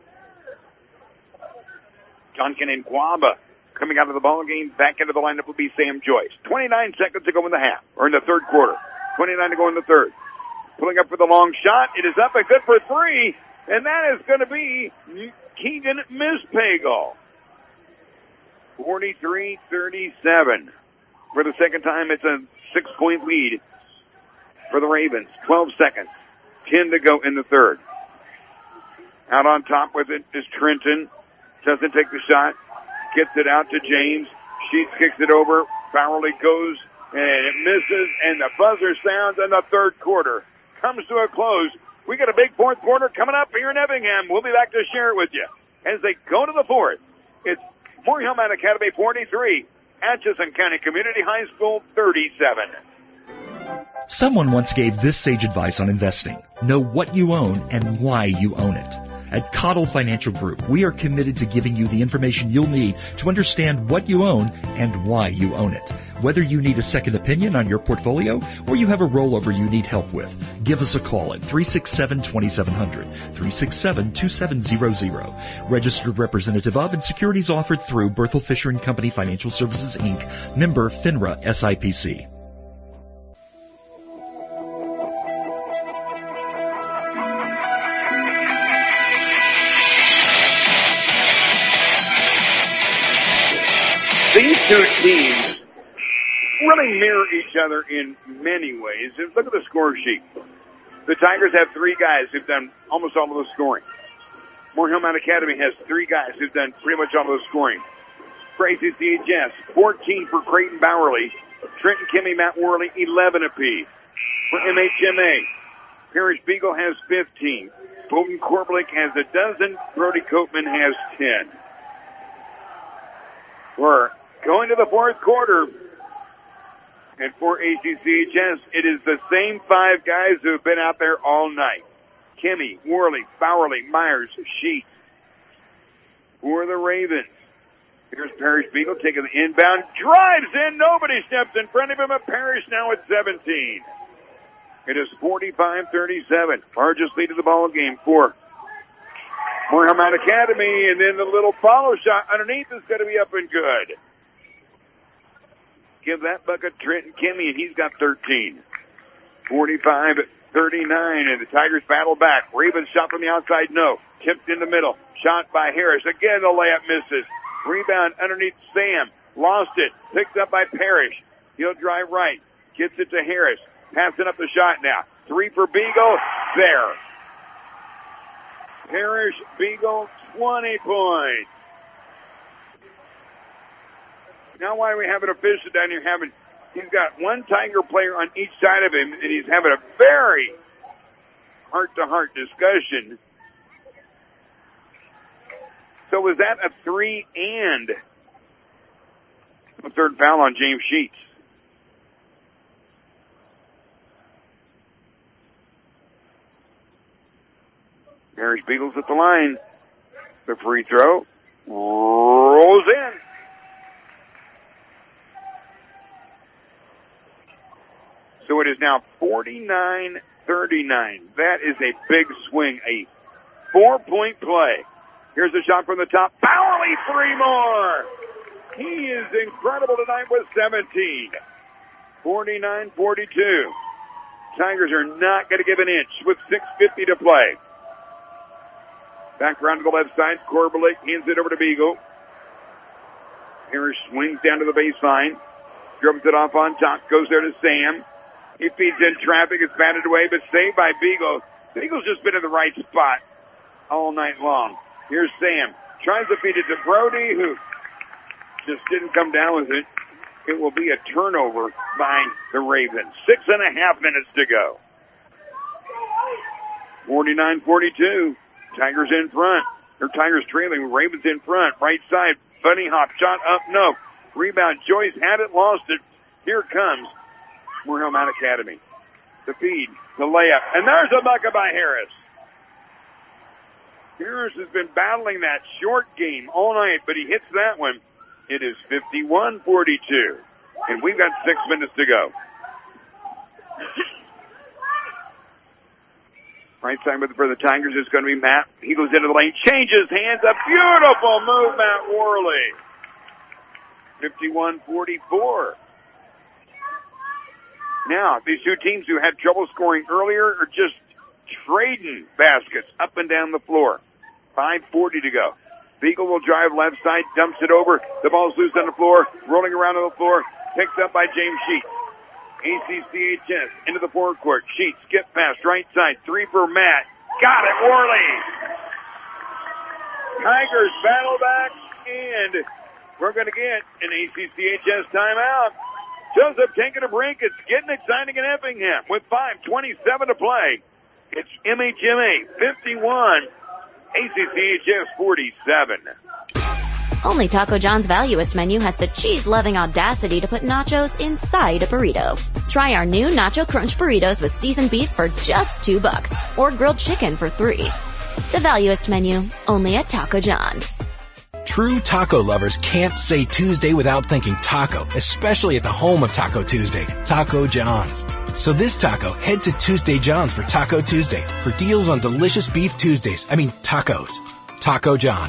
Duncan and Guaba coming out of the ball game. Back into the lineup will be Sam Joyce. 29 seconds to go in the half, or in the third quarter. 29 to go in the third. Pulling up for the long shot. It is up and good for three, and that is going to be Keegan Mispagel. 43-37. For the second time, it's a 6-point lead for the Ravens. 12 seconds. 10 to go in the third. Out on top with it is Trenton. Doesn't take the shot. Gets it out to James. Sheets kicks it over. Bowerly goes, and it misses, and the buzzer sounds, and the third quarter comes to a close. We got a big fourth quarter coming up here in Effingham. We'll be back to share it with you. As they go to the fourth, it's Moorhead Mountain Academy 43, Atchison County Community High School 37. Someone once gave this sage advice on investing. Know what you own and why you own it. At Cottle Financial Group, we are committed to giving you the information you'll need to understand what you own and why you own it. Whether you need a second opinion on your portfolio or you have a rollover you need help with, give us a call at 367-2700, 367-2700. Registered representative of and securities offered through Berthel Fisher & Company Financial Services, Inc., member FINRA SIPC. These two teams really mirror each other in many ways. Look at the score sheet. The Tigers have 3 guys who've done almost all of the scoring. Moorhead Mountain Academy has 3 guys who've done pretty much all of the scoring. For ACCHS, 14 for Creighton Bowerly, Trenton Kimmy, Matt Worley, 11 apiece. For MHMA, Parrish Beagle has 15. Bowden Corbelick has 12. Brody Copeman has 10. We're going to the fourth quarter. And for ACCHS, it is the same 5 guys who have been out there all night. Kimmy, Worley, Bowerly, Myers, Sheets. For the Ravens, here's Parrish Beagle taking the inbound. Drives in. Nobody steps in front of him. Parrish now at 17. It is 45-37. Largest lead of the ball game for Moorhead Mountain Academy. And then the little follow shot underneath is going to be up and good. Give that bucket Trenton Kimmy, and he's got 13. 45-39, and the Tigers battle back. Ravens shot from the outside, no. Tipped in the middle. Shot by Harris. Again, the layup misses. Rebound underneath Sam. Lost it. Picked up by Parrish. He'll drive right. Gets it to Harris. Passing up the shot now. 3 for Beagle. There. Parrish Beagle, 20 points. Now why are we having a official down here he's got 1 Tiger player on each side of him, and he's having a very heart-to-heart discussion. So was that a 3 and a third foul on James Sheets? Parrish Beagle's at the line. The free throw rolls in. So it is now 49-39. That is a big swing, a 4-point play. Here's a shot from the top. Bowerly, 3 more. He is incredible tonight with 17. 49-42. Tigers are not going to give an inch with 6:50 to play. Back around to the left side. Corbelick hands it over to Beagle. Harris swings down to the baseline. Dribbles it off on top. Goes there to Sam. He feeds in traffic. It's batted away, but saved by Beagle. Beagle's just been in the right spot all night long. Here's Sam. Tries to feed it to Brody, who just didn't come down with it. It will be a turnover by the Ravens. 6.5 minutes to go. 49-42. Tigers in front. Or Tigers trailing. Ravens in front. Right side. Bunny hop. Shot up. No. Rebound. Joyce had it. Lost it. Here comes Moorhead Mountain Academy. The feed. The layup. And there's a bucket by Harris. Harris has been battling that short game all night, but he hits that one. It is 51-42. And we've got 6 minutes to go. Right side for the Tigers is going to be Matt. He goes into the lane, changes hands. A beautiful move, Matt Worley. 51-44. Now, these two teams who had trouble scoring earlier are just trading baskets up and down the floor. 5:40 to go. Beagle will drive left side, dumps it over. The ball's loose on the floor, rolling around on the floor. picked up by James Sheets. ACCHS into the forward court. Sheets skip past right side. 3 for Matt. Got it, Worley. Tigers battle back, and we're going to get an ACCHS timeout. Joseph taking a break. It's getting exciting in Effingham with 5:27 to play. It's MHMA 51, ACCHS 47. Only Taco John's Valuist menu has the cheese-loving audacity to put nachos inside a burrito. Try our new Nacho Crunch burritos with seasoned beef for just $2 or grilled chicken for $3. The Valuist menu, only at Taco John's. True taco lovers can't say Tuesday without thinking taco, especially at the home of Taco Tuesday, Taco John's. So this taco, head to Tuesday John's for Taco Tuesday for deals on delicious beef Tuesdays. Tacos. Taco John's.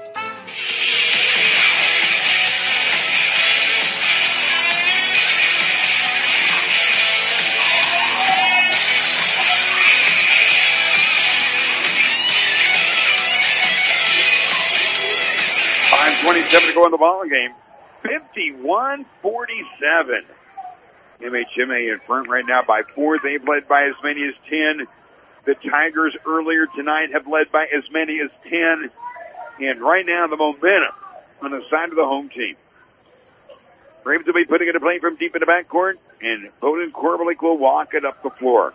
.27 to go in the ball game. 51-47. MHMA in front right now by 4. They've led by as many as 10. The Tigers earlier tonight have led by as many as 10. And right now the momentum on the side of the home team. Ravens will be putting it in play from deep in the backcourt, and Bowden Corbelick will walk it up the floor.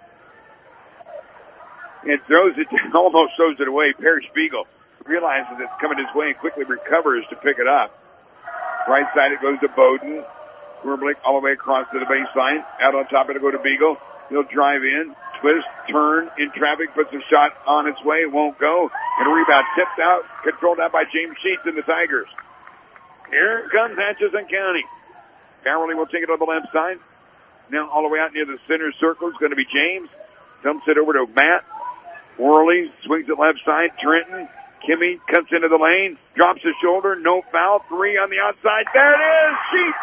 And throws it, almost throws it away. Perry Spiegel realizes it's coming his way and quickly recovers to pick it up. Right side it goes to Bowden. Corbelick all the way across to the baseline. Out on top it'll go to Beagle. He'll drive in, twist, turn, in traffic, puts a shot on its way. It won't go. And a rebound tipped out, controlled out by James Sheets and the Tigers. Here comes Atchison County. Farrelly will take it on the left side. Now all the way out near the center circle is going to be James. Dumps it over to Matt. Worley swings it left side. Trenton. Kimmy cuts into the lane, drops his shoulder, no foul, 3 on the outside. There it is, Sheets!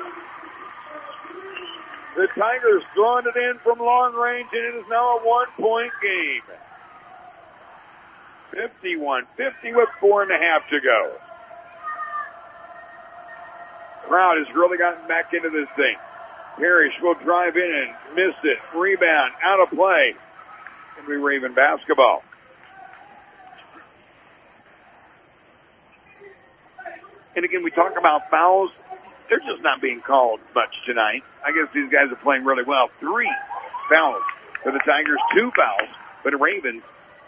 The Tigers throwing it in from long range, and it is now a 1-point game. 51-50 with 4.5 to go. Crowd has really gotten back into this thing. Parrish will drive in and miss it. Rebound, out of play. It'll be Raven basketball. And again, we talk about fouls. They're just not being called much tonight. I guess these guys are playing really well. 3 fouls for the Tigers, 2 fouls for the Ravens.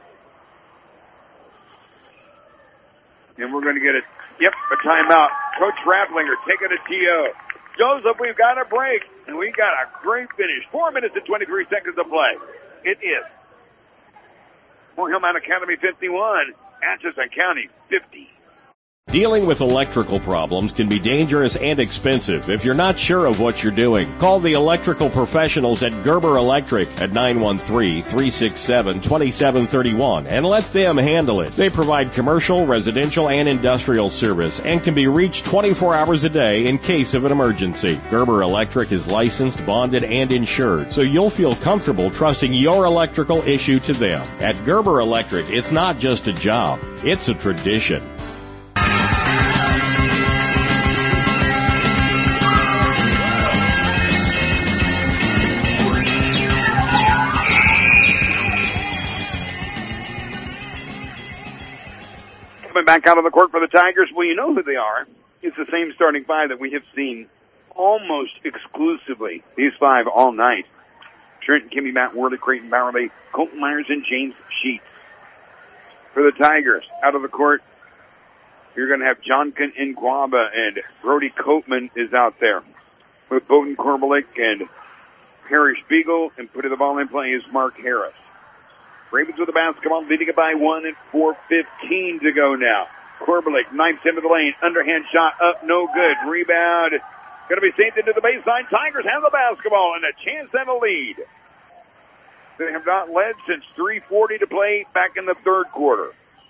And we're going to get a timeout. Coach Rapplinger taking a TO. Joseph, we've got a break, and we got a great finish. 4 minutes and 23 seconds to play. It is Moore Hill Mount Academy 51, Atchison County 50. Dealing with electrical problems can be dangerous and expensive if you're not sure of what you're doing. Call the electrical professionals at Gerber Electric at 913-367-2731 and let them handle it. They provide commercial, residential, and industrial service and can be reached 24 hours a day in case of an emergency. Gerber Electric is licensed, bonded, and insured, so you'll feel comfortable trusting your electrical issue to them. At Gerber Electric, it's not just a job, it's a tradition. Back out on the court for the Tigers. Well, you know who they are. It's the same starting 5 that we have seen almost exclusively, these 5 all night. Trenton, Kimmy, Matt Worley, Creighton Bowerly, Colton Myers, and James Sheets. For the Tigers, out of the court, you're going to have Jonkin Nkwaba, and Brody Coatman is out there with Bowden Corbelick and Harry Spiegel, and putting the ball in play is Mark Harris. Ravens with the basketball, leading it by 1 and 4:15 to go now. Corbelick knifes into the lane, underhand shot up, no good. Rebound, going to be saved into the baseline. Tigers have the basketball and a chance and a lead. They have not led since 3:40 to play back in the third quarter.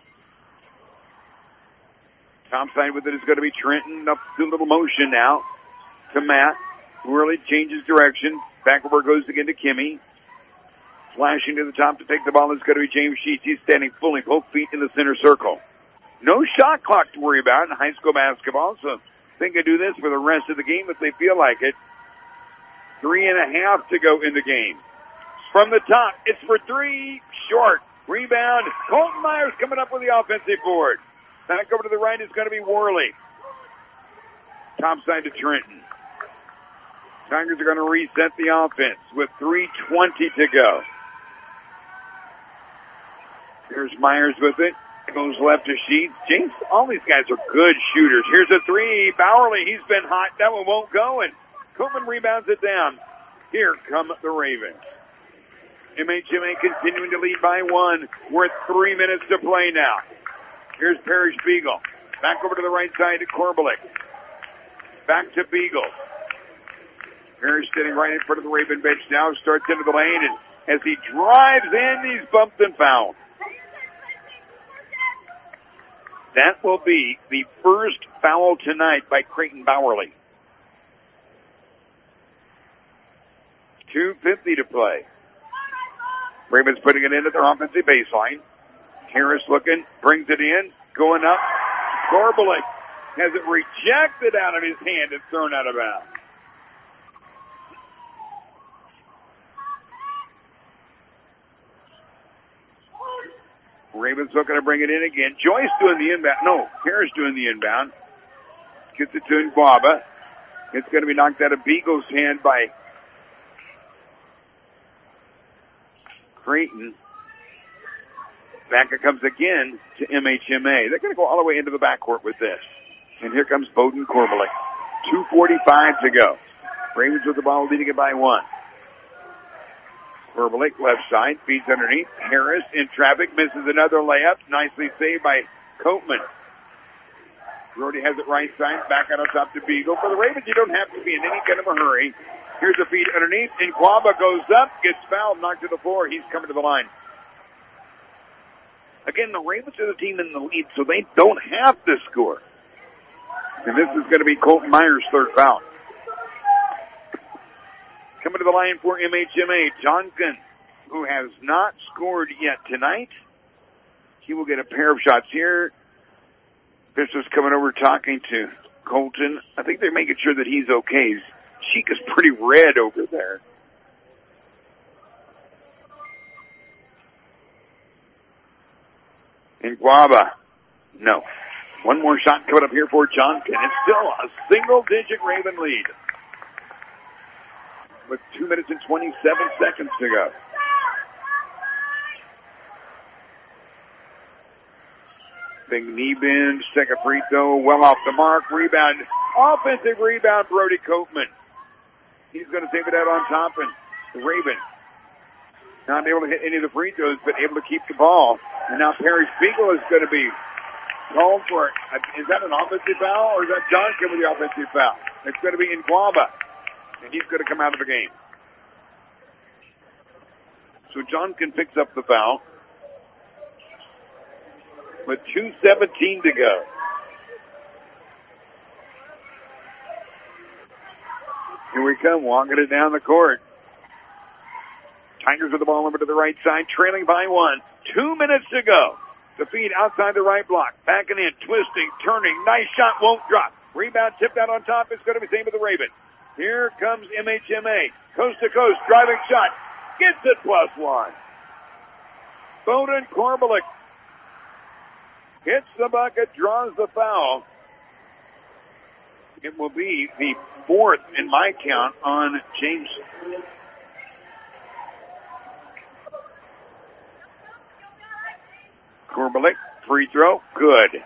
Topside with it is going to be Trenton. Up to a little motion now to Matt. Worley changes direction. Back over goes again to Kimmy. Flashing to the top to take the ball is going to be James Sheets. He's standing fully, both feet in the center circle. No shot clock to worry about in high school basketball, so They can do this for the rest of the game if they feel like it. 3.5 to go in the game. From the top, it's for three. Short. Rebound. Colton Myers coming up with the offensive board. Back over to the right is going to be Worley. Top side to Trenton. Tigers are going to reset the offense with 3:20 to go. Here's Myers with it. Goes left to Sheets. James, all these guys are good shooters. Here's a three. Bowerly, he's been hot. That one won't go, and Koopman rebounds it down. Here come the Ravens. MHMA continuing to lead by one. We're at 3 minutes to play now. Here's Parrish Beagle. Back over to the right side to Korbelik. Back to Beagle. Parrish sitting right in front of the Raven bench now. Starts into the lane, and as he drives in, he's bumped and fouled. That will be the first foul tonight by Creighton Bowerly. 2:50 to play. Ravens putting it in at their offensive baseline. Harris looking, brings it in, going up. Korbelik has it rejected out of his hand and thrown out of bounds. Ravens looking to bring it in again. Joyce doing the inbound. No, Harris doing the inbound. Gets it to Nguaba. It's going to be knocked out of Beagle's hand by Creighton. Back it comes again to MHMA. They're going to go all the way into the backcourt with this. And here comes Bowden Korbelik. 2:45 to go. Ravens with the ball, leading it by one. Korbelik left side, feeds underneath. Harris in traffic, misses another layup. Nicely saved by Koopman. Brody has it right side, back out on top to Beagle. For the Ravens, you don't have to be in any kind of a hurry. Here's a feed underneath. Nguaba goes up, gets fouled, knocked to the floor. He's coming to the line. Again, the Ravens are the team in the lead, so they don't have to score. And this is going to be Colton Myers' third foul. Coming to the line for MHMA, Johnson, who has not scored yet tonight. He will get a pair of shots here. Officials coming over talking to Colton. I think they're making sure that he's okay. His cheek is pretty red over there. Nguaba, no. One more shot coming up here for Johnson. It's still a single-digit Raven lead. With 2 minutes and 27 seconds to go. Big knee bend, second free throw, well off the mark, rebound, offensive rebound, Brody Koopman. He's going to save it out on top, and the Ravens not able to hit any of the free throws, but able to keep the ball. And now Parrish Beagle is going to be called for. Is that an offensive foul, or is that Johnson with the offensive foul? It's going to be Nguaba, and he's going to come out of the game. So Johnson picks up the foul with 2:17 to go. Here we come, walking it down the court. Tigers with the ball over to the right side, trailing by one. 2 minutes to go. The feed outside the right block. Backing in, twisting, turning. Nice shot, won't drop. Rebound tipped out on top. It's going to be same with the Ravens. Here comes MHMA. Coast to coast, driving shot. Gets it +1. Bowden Korbelik hits the bucket, draws the foul. It will be the fourth in my count on James. Korbelik, free throw, good.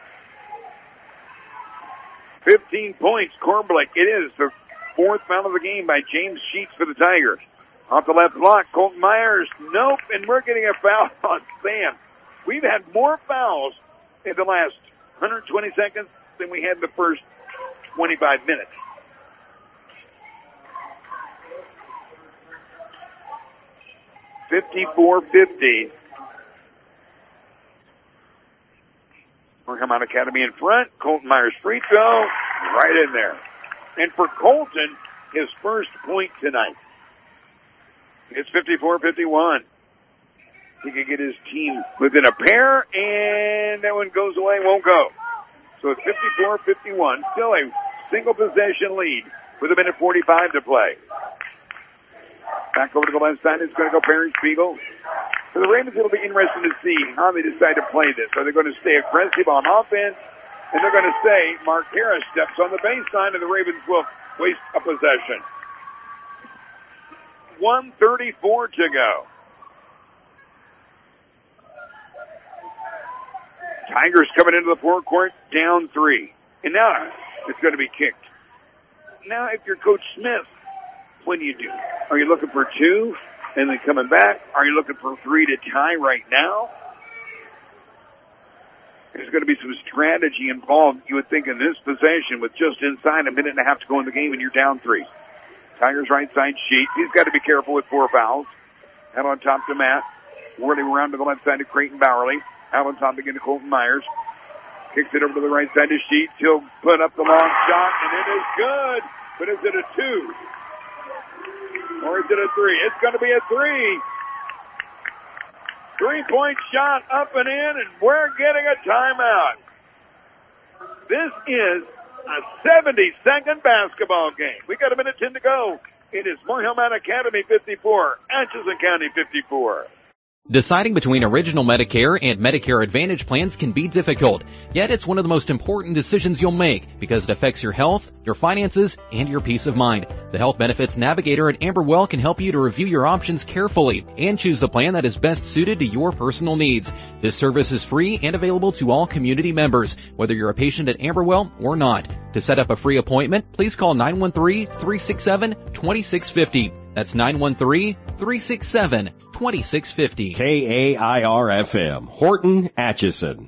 15 points, Korbelik. It is the fourth foul of the game by James Sheets for the Tigers. Off the left block, Colton Myers, nope, and we're getting a foul on Sam. We've had more fouls in the last 120 seconds than we had in the first 25 minutes. (54-50). Markham Academy in front. Colton Myers free throw, right in there. And for Colton, his first point tonight. It's 54-51. He can get his team within a pair, and that one goes away, won't go. So it's 54-51. Still a single possession lead with 1:45 to play. Back over to the left side, it's going to go Perry Spiegel. For the Ravens, it'll be interesting to see how they decide to play this. Are they going to stay aggressive on offense? And they're going to say Mark Harris steps on the baseline, and the Ravens will waste a possession. 1:34 to go. Tigers coming into the forecourt, down 3. And now it's going to be kicked. Now, if you're Coach Smith, what do you do? Are you looking for 2 and then coming back? Are you looking for 3 to tie right now? There's going to be some strategy involved, you would think, in this possession with just inside a minute and a half to go in the game and you're down 3. Tigers right side sheet. He's got to be careful with 4 fouls. Out on top to Matt. Whirling around to the left side to Creighton Bowerly. Out on top again to Colton Myers. Kicks it over to the right side to Sheets. He'll put up the long shot, and it is good. But is it a 2? Or is it a 3? It's going to be a 3. 3-point shot up and in, and we're getting a timeout. This is a 70-second basketball game. We got 1:10 to go. It is Moorhill Mountain Academy 54, Atchison County 54. Deciding between Original Medicare and Medicare Advantage plans can be difficult, yet it's one of the most important decisions you'll make because it affects your health, your finances, and your peace of mind. The Health Benefits Navigator at Amberwell can help you to review your options carefully and choose the plan that is best suited to your personal needs. This service is free and available to all community members, whether you're a patient at Amberwell or not. To set up a free appointment, please call 913-367-2650. That's 913-367-2650. KAIR-FM, Horton, Atchison.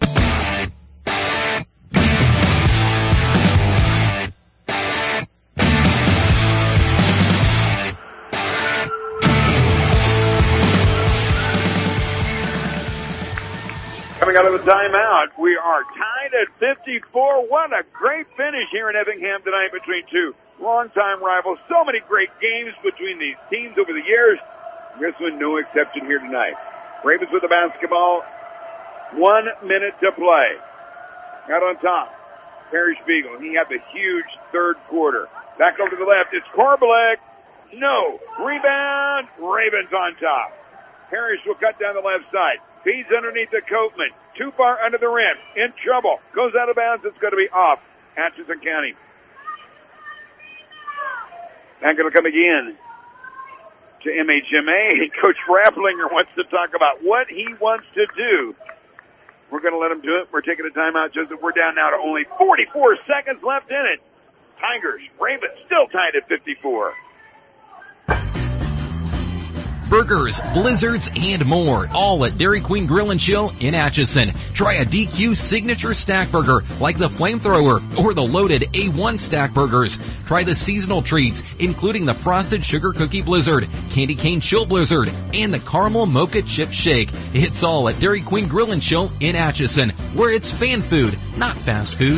Coming out of the timeout, we are tied at 54. What a great finish here in Effingham tonight between 2 longtime rivals. So many great games between these teams over the years. This one no exception here tonight. Ravens with the basketball. 1 minute to play. Out on top, Perry Spiegel. He had the huge third quarter. Back over to the left. It's Korbalek. No. Rebound. Ravens on top. Parrish will cut down the left side. Feeds underneath the Coatman. Too far under the rim. In trouble. Goes out of bounds. It's going to be off. Atchison County. Not going to come again to MHMA. Coach Rapplinger wants to talk about what he wants to do. We're going to let him do it. We're taking a timeout, Joseph. We're down now to only 44 seconds left in it. Tigers, Ravens still tied at 54. Burgers, blizzards, and more, all at Dairy Queen Grill and Chill in Atchison. Try a DQ signature stack burger like the Flamethrower or the loaded A1 stack burgers. Try the seasonal treats, including the Frosted Sugar Cookie Blizzard, Candy Cane Chill Blizzard, and the Caramel Mocha Chip Shake. It's all at Dairy Queen Grill and Chill in Atchison, where it's fan food, not fast food.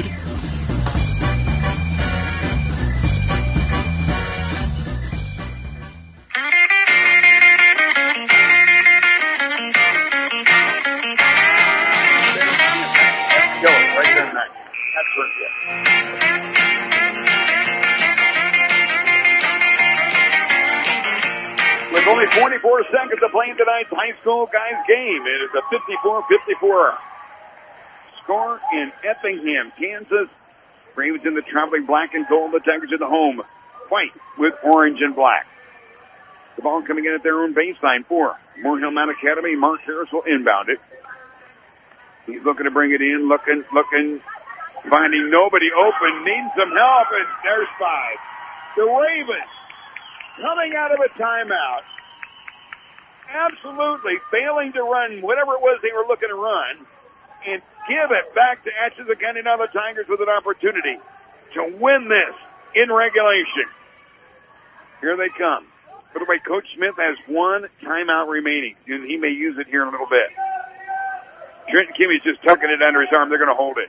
With only 44 seconds to play in tonight's high school guys game, it is a 54-54 score in Effingham, Kansas. Ravens in the traveling black and gold. The Tigers in the home white with orange and black. The ball coming in at their own baseline for Moorhill Mountain Academy. Mark Harris will inbound it. He's looking to bring it in, looking, finding nobody open, needing some help, and there's 5. The Ravens coming out of a timeout, absolutely failing to run whatever it was they were looking to run, and give it back to Atchison County. Now the Tigers with an opportunity to win this in regulation. Here they come. By the way, Coach Smith has 1 timeout remaining, and he may use it here in a little bit. Trenton Kimmy's just tucking it under his arm. They're going to hold it.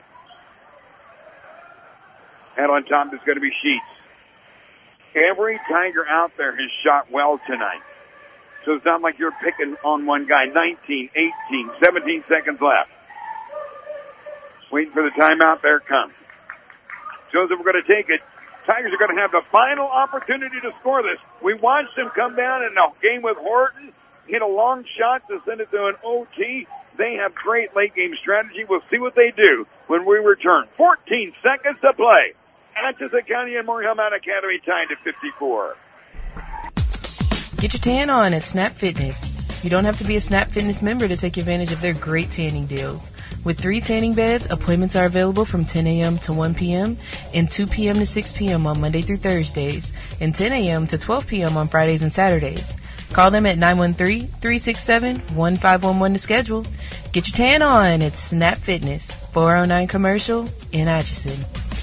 And on top is going to be Sheets. Every Tiger out there has shot well tonight. So it's not like you're picking on one guy. 19, 18, 17 seconds left. Waiting for the timeout. There it comes. Joseph, we're going to take it Tigers are going to have the final opportunity to score this. We watched them come down in a game with Horton, hit a long shot to send it to an OT. They have great late game strategy. We'll see what they do when we return. 14 seconds to play. Atchison County and Moore Hill Mountain Academy tied at 54. Get your tan on at Snap Fitness. You don't have to be a Snap Fitness member to take advantage of their great tanning deals. With 3 tanning beds, appointments are available from 10 a.m. to 1 p.m. and 2 p.m. to 6 p.m. on Monday through Thursdays, and 10 a.m. to 12 p.m. on Fridays and Saturdays. Call them at 913-367-1511 to schedule. Get your tan on at Snap Fitness, 409 Commercial in Atchison.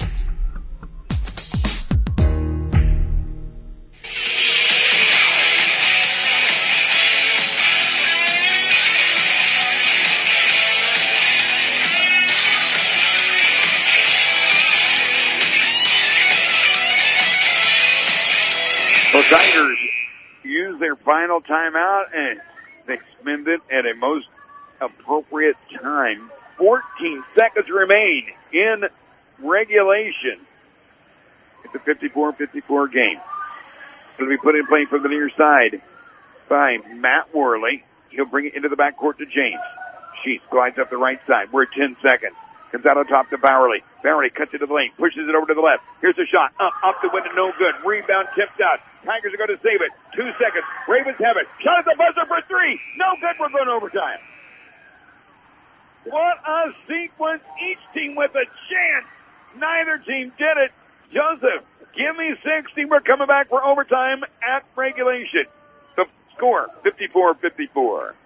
The Tigers use their final timeout and they spend it at a most appropriate time. 14 seconds remain in regulation. It's a 54-54 game. It'll be put in play from the near side by Matt Worley. He'll bring it into the backcourt to James. Sheets glides up the right side. We're at 10 seconds. Comes out on top to Bowerly. Bowerly cuts it to the lane, pushes it over to the left. Here's a shot. Up the window, no good. Rebound tipped out. Tigers are going to save it. 2 seconds. Ravens have it. Shot at the buzzer for 3. No good. We're going overtime. What a sequence. Each team with a chance. Neither team did it. Joseph, give me 60. We're coming back for overtime at regulation. The score, 54-54.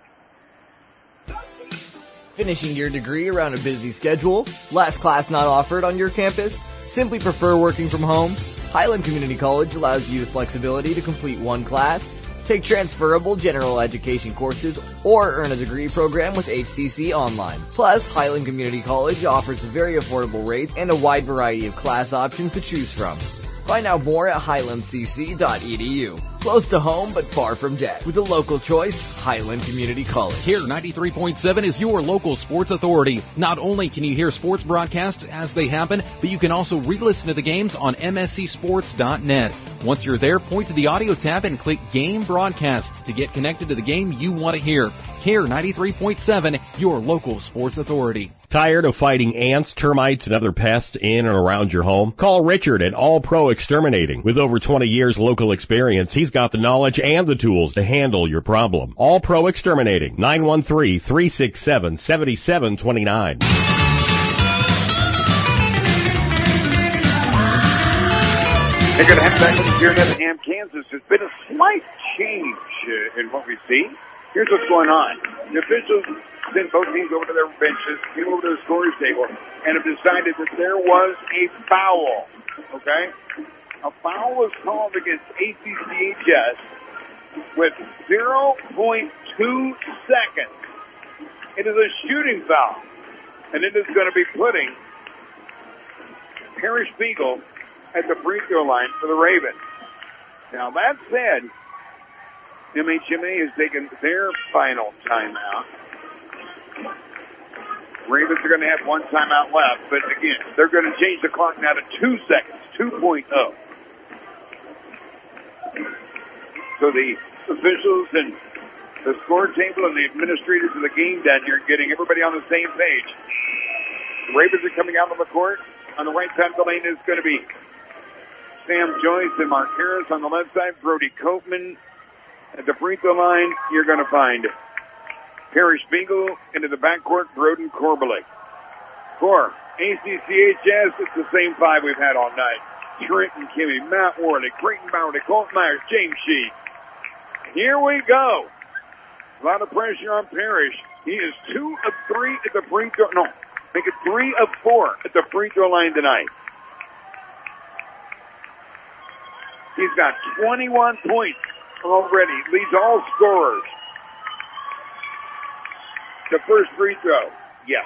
Finishing your degree around a busy schedule? Last class not offered on your campus? Simply prefer working from home? Highland Community College allows you the flexibility to complete 1 class, take transferable general education courses, or earn a degree program with HCC Online. Plus, Highland Community College offers very affordable rates and a wide variety of class options to choose from. Find out more at highlandcc.edu. Close to home, but far from debt. With a local choice, Highland Community College. Here, 93.7 is your local sports authority. Not only can you hear sports broadcasts as they happen, but you can also re-listen to the games on mscsports.net. Once you're there, point to the audio tab and click Game Broadcast to get connected to the game you want to hear. Here, 93.7, your local sports authority. Tired of fighting ants, termites, and other pests in and around your home? Call Richard at All Pro Exterminating. With over 20 years local experience, he's got the knowledge and the tools to handle your problem. All Pro Exterminating, 913-367-7729. They're going to have back with us here in Effingham, Kansas. There's been a slight change in what we see. Here's what's going on. The officials sent both teams over to their benches, came over to the scorer's table, and have decided that there was a foul. Okay? A foul was called against ACCHS with 0.2 seconds. It is a shooting foul, and it is going to be putting Parrish Beagle at the free throw line for the Ravens. Now, that said, MHMA has taken their final timeout. Ravens are going to have 1 timeout left, but again, they're going to change the clock now to 2 seconds, 2.0. So the officials and the score table and the administrators of the game down here getting everybody on the same page. The Ravens are coming out on the court. On the right side of the lane is going to be Sam Joyce and Mark Harris. On the left side, Brody Copeman. At the free throw line, you're going to find Parrish Beagle. Into the backcourt, Broden Korbelik. For ACCHS, it's the same 5 we've had all night. Trenton Kimmy, Matt Worley, Creighton Bowerly, Colt Myers, James Sheets. Here we go. A lot of pressure on Parrish. He is 2 of 3 at the free throw. No, make it 3 of 4 at the free throw line tonight. He's got 21 points already. Leads all scorers. The first free throw. Yes.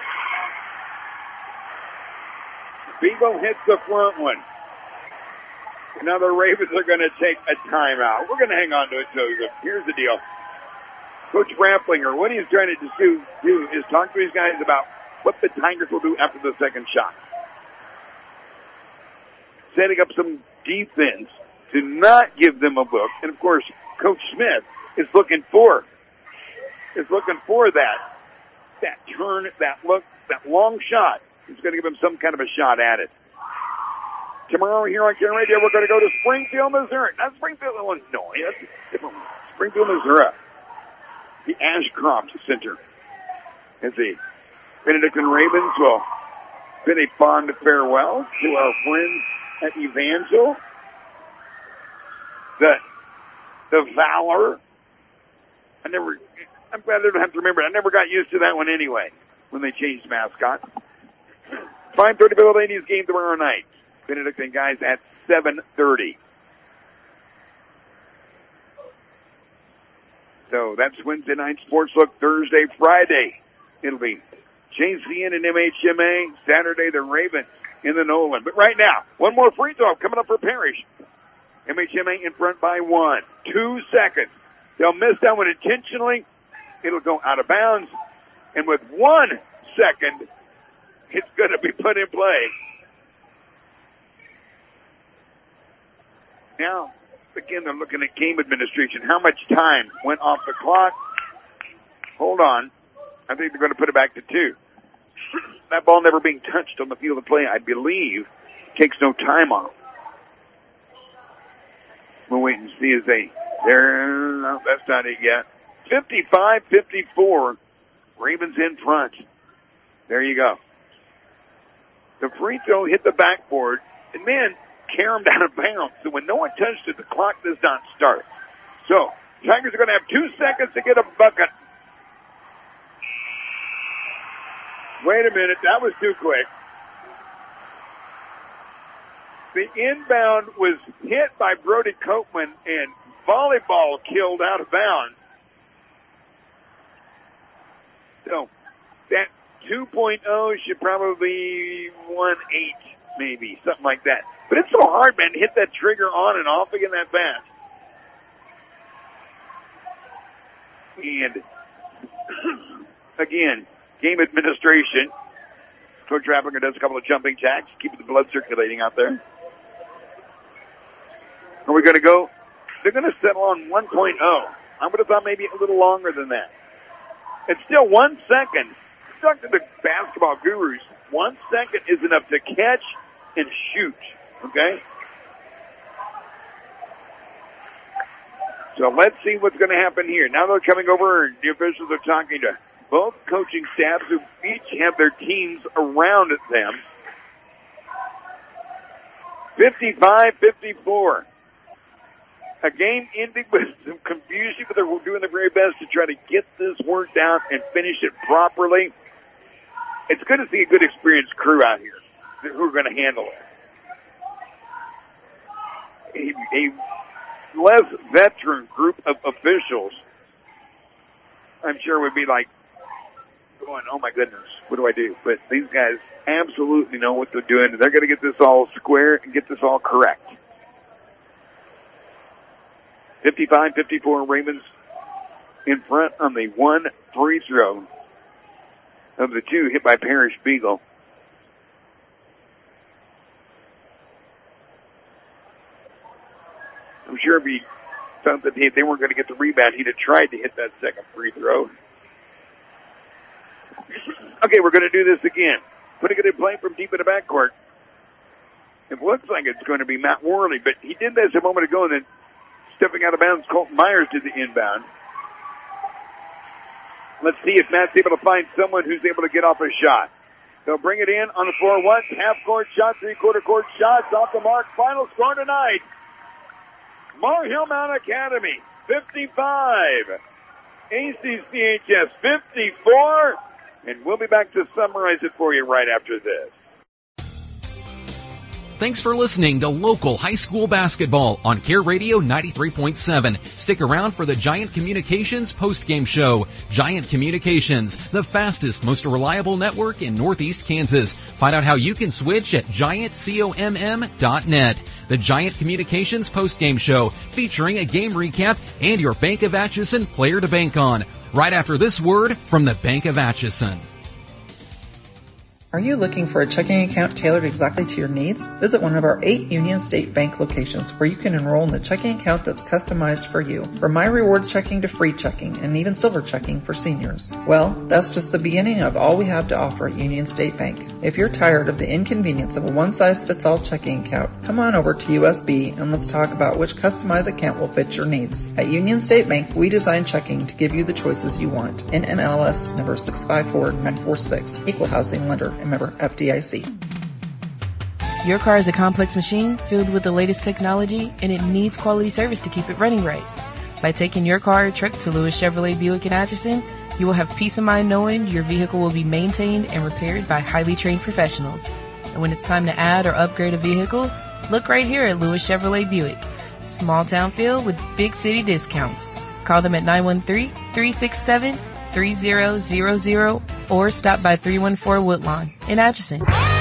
Beagle hits the front one. Now the Ravens are going to take a timeout. We're going to hang on to it, Joseph. Here's the deal. Coach Ramplinger, what he's trying to do is talk to these guys about what the Tigers will do after the second shot. setting up some defense to not give them a look. And of course, Coach Smith is looking for that turn, that look, that long shot. He's going to give him some kind of a shot at it. Tomorrow here on Care Radio, we're going to go to Springfield, Missouri. Not Springfield, Illinois. That's different. Springfield, Missouri. The Ashcroft Center. As the Benedictine Ravens will bid a fond farewell to our friends at Evangel. The Valor. I'm glad I don't have to remember it. I never got used to that one anyway when they changed mascot. 5:30 Pennsylvania's game tomorrow night. Benedictine guys at 7:30. So that's Wednesday night sports look. Thursday, Friday, it'll be JCN and MHMA. Saturday, the Ravens in the Nolan. But right now, one more free throw coming up for Parrish. MHMA in front by 1. 2 seconds. They'll miss that one intentionally. It'll go out of bounds. And with 1 second, it's going to be put in play. Now, again, they're looking at game administration. How much time went off the clock? Hold on. I think they're going to put it back to 2. That ball never being touched on the field of play, I believe, takes no time off. We'll wait and see as they... No, that's not it yet. 55-54. Ravens in front. There you go. The free throw hit the backboard and then caromed out of bounds. So when no one touched it, the clock does not start. So, Tigers are going to have 2 seconds to get a bucket. Wait a minute, that was too quick. The inbound was hit by Brody Copeman and volleyball killed out of bounds. So, that 2.0 should probably be 1.8, maybe, something like that. But it's so hard, man, to hit that trigger on and off again that fast. And, again, game administration. Coach Rapplinger does a couple of jumping jacks, keeping the blood circulating out there. Are we going to go? They're going to settle on 1.0. I would have thought maybe a little longer than that. It's still 1 second. Talk to the basketball gurus. 1 second is enough to catch and shoot. Okay? So let's see what's going to happen here. Now they're coming over, and the officials are talking to both coaching staffs who each have their teams around them. 55-54. A game ending with some confusion, but they're doing their very best to try to get this worked out and finish it properly. It's good to see a good experienced crew out here who are going to handle it. A less veteran group of officials, I'm sure would be like going, oh my goodness, what do I do? But these guys absolutely know what they're doing. They're going to get this all square and get this all correct. 55-54, Ravens in front on the 1 free throw of the 2 hit by Parrish Beagle. I'm sure if he felt that they weren't going to get the rebound, he'd have tried to hit that second free throw. Okay, we're going to do this again. Putting it in play from deep in the backcourt. It looks like it's going to be Matt Worley, but he did this a moment ago, and then stepping out of bounds, Colton Myers did the inbound. Let's see if Matt's able to find someone who's able to get off a shot. They'll bring it in on the floor once. Half-court shot, three-quarter court shots off the mark. Final score tonight. Mar Hill Mount Academy, 55. ACCHS, 54. And we'll be back to summarize it for you right after this. Thanks for listening to local high school basketball on Care Radio 93.7. Stick around for the Giant Communications postgame show. Giant Communications, the fastest, most reliable network in Northeast Kansas. Find out how you can switch at giantcomm.net. The Giant Communications postgame show, featuring a game recap and your Bank of Atchison player to bank on. Right after this word from the Bank of Atchison. Are you looking for a checking account tailored exactly to your needs? Visit one of our 8 Union State Bank locations where you can enroll in the checking account that's customized for you. From My Rewards checking to free checking and even silver checking for seniors. Well, that's just the beginning of all we have to offer at Union State Bank. If you're tired of the inconvenience of a one-size-fits-all checking account, come on over to USB and let's talk about which customized account will fit your needs. At Union State Bank, we design checking to give you the choices you want. NMLS number 654946, Equal Housing Lender. Member FDIC. Your car is a complex machine filled with the latest technology, and it needs quality service to keep it running right. By taking your car or truck to Lewis Chevrolet Buick in Atchison, you will have peace of mind knowing your vehicle will be maintained and repaired by highly trained professionals. And when it's time to add or upgrade a vehicle, look right here at Lewis Chevrolet Buick. Small town feel with big city discounts. Call them at 913-367-3000 or stop by 314 Woodlawn in Atchison.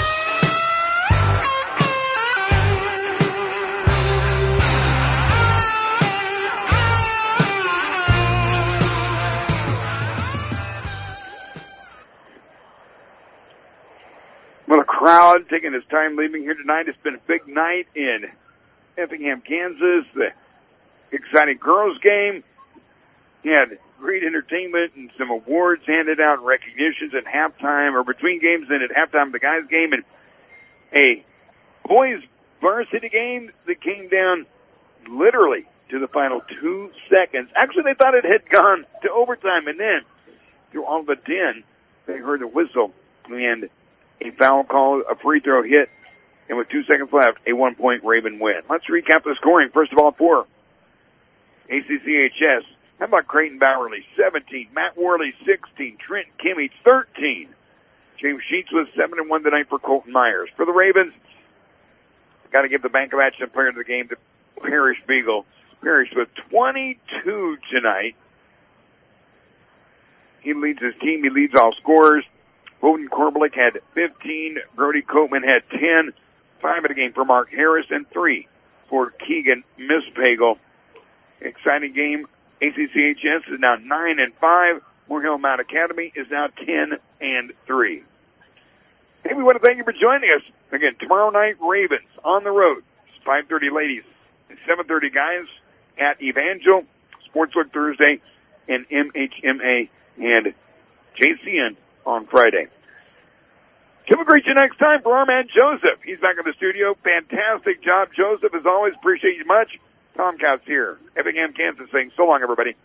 Well, the crowd taking its time leaving here tonight. It's been a big night in Effingham, Kansas. The exciting girls game. You had great entertainment and some awards handed out and recognitions at halftime or between games and at halftime of the guys' game, and a boys varsity game that came down literally to the final 2 seconds. Actually, they thought it had gone to overtime, and then through all but 10, they heard the whistle and a foul call, a free throw hit, and with 2 seconds left, a 1-point Raven win. Let's recap the scoring. First of all, for ACCHS, how about Creighton Bowerly, 17, Matt Worley, 16, Trent Kimmey, 13. James Sheets was 7-1 tonight for Colton Myers. For the Ravens, got to give the Bank of Atchison player of the game to Parrish Beagle. Parrish with 22 tonight. He leads his team. He leads all scorers. Bowden Korbelik had 15. Brody Coatman had 10. 5 in the game for Mark Harris and 3 for Keegan Mispagel. Exciting game. ACCHS is now 9-5. Moorhill Mount Academy is now 10-3. Hey, we want to thank you for joining us. Again, tomorrow night, Ravens on the road. It's 5:30 ladies and 7:30 guys at Evangel. Sportsbook Thursday and MHMA and JCN on Friday. Can we greet you next time for our man Joseph? He's back in the studio. Fantastic job, Joseph. As always, appreciate you much. Tom Couts here, Effingham, Kansas, saying so long, everybody.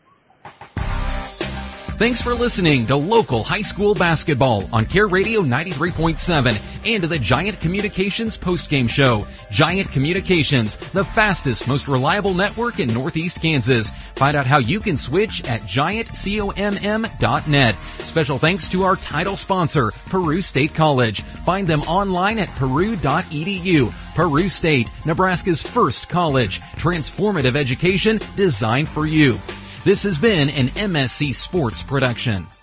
Thanks for listening to local high school basketball on Care Radio 93.7 and to the Giant Communications postgame show. Giant Communications, the fastest, most reliable network in Northeast Kansas. Find out how you can switch at giantcomm.net. Special thanks to our title sponsor, Peru State College. Find them online at peru.edu. Peru State, Nebraska's first college. Transformative education designed for you. This has been an MSC Sports production.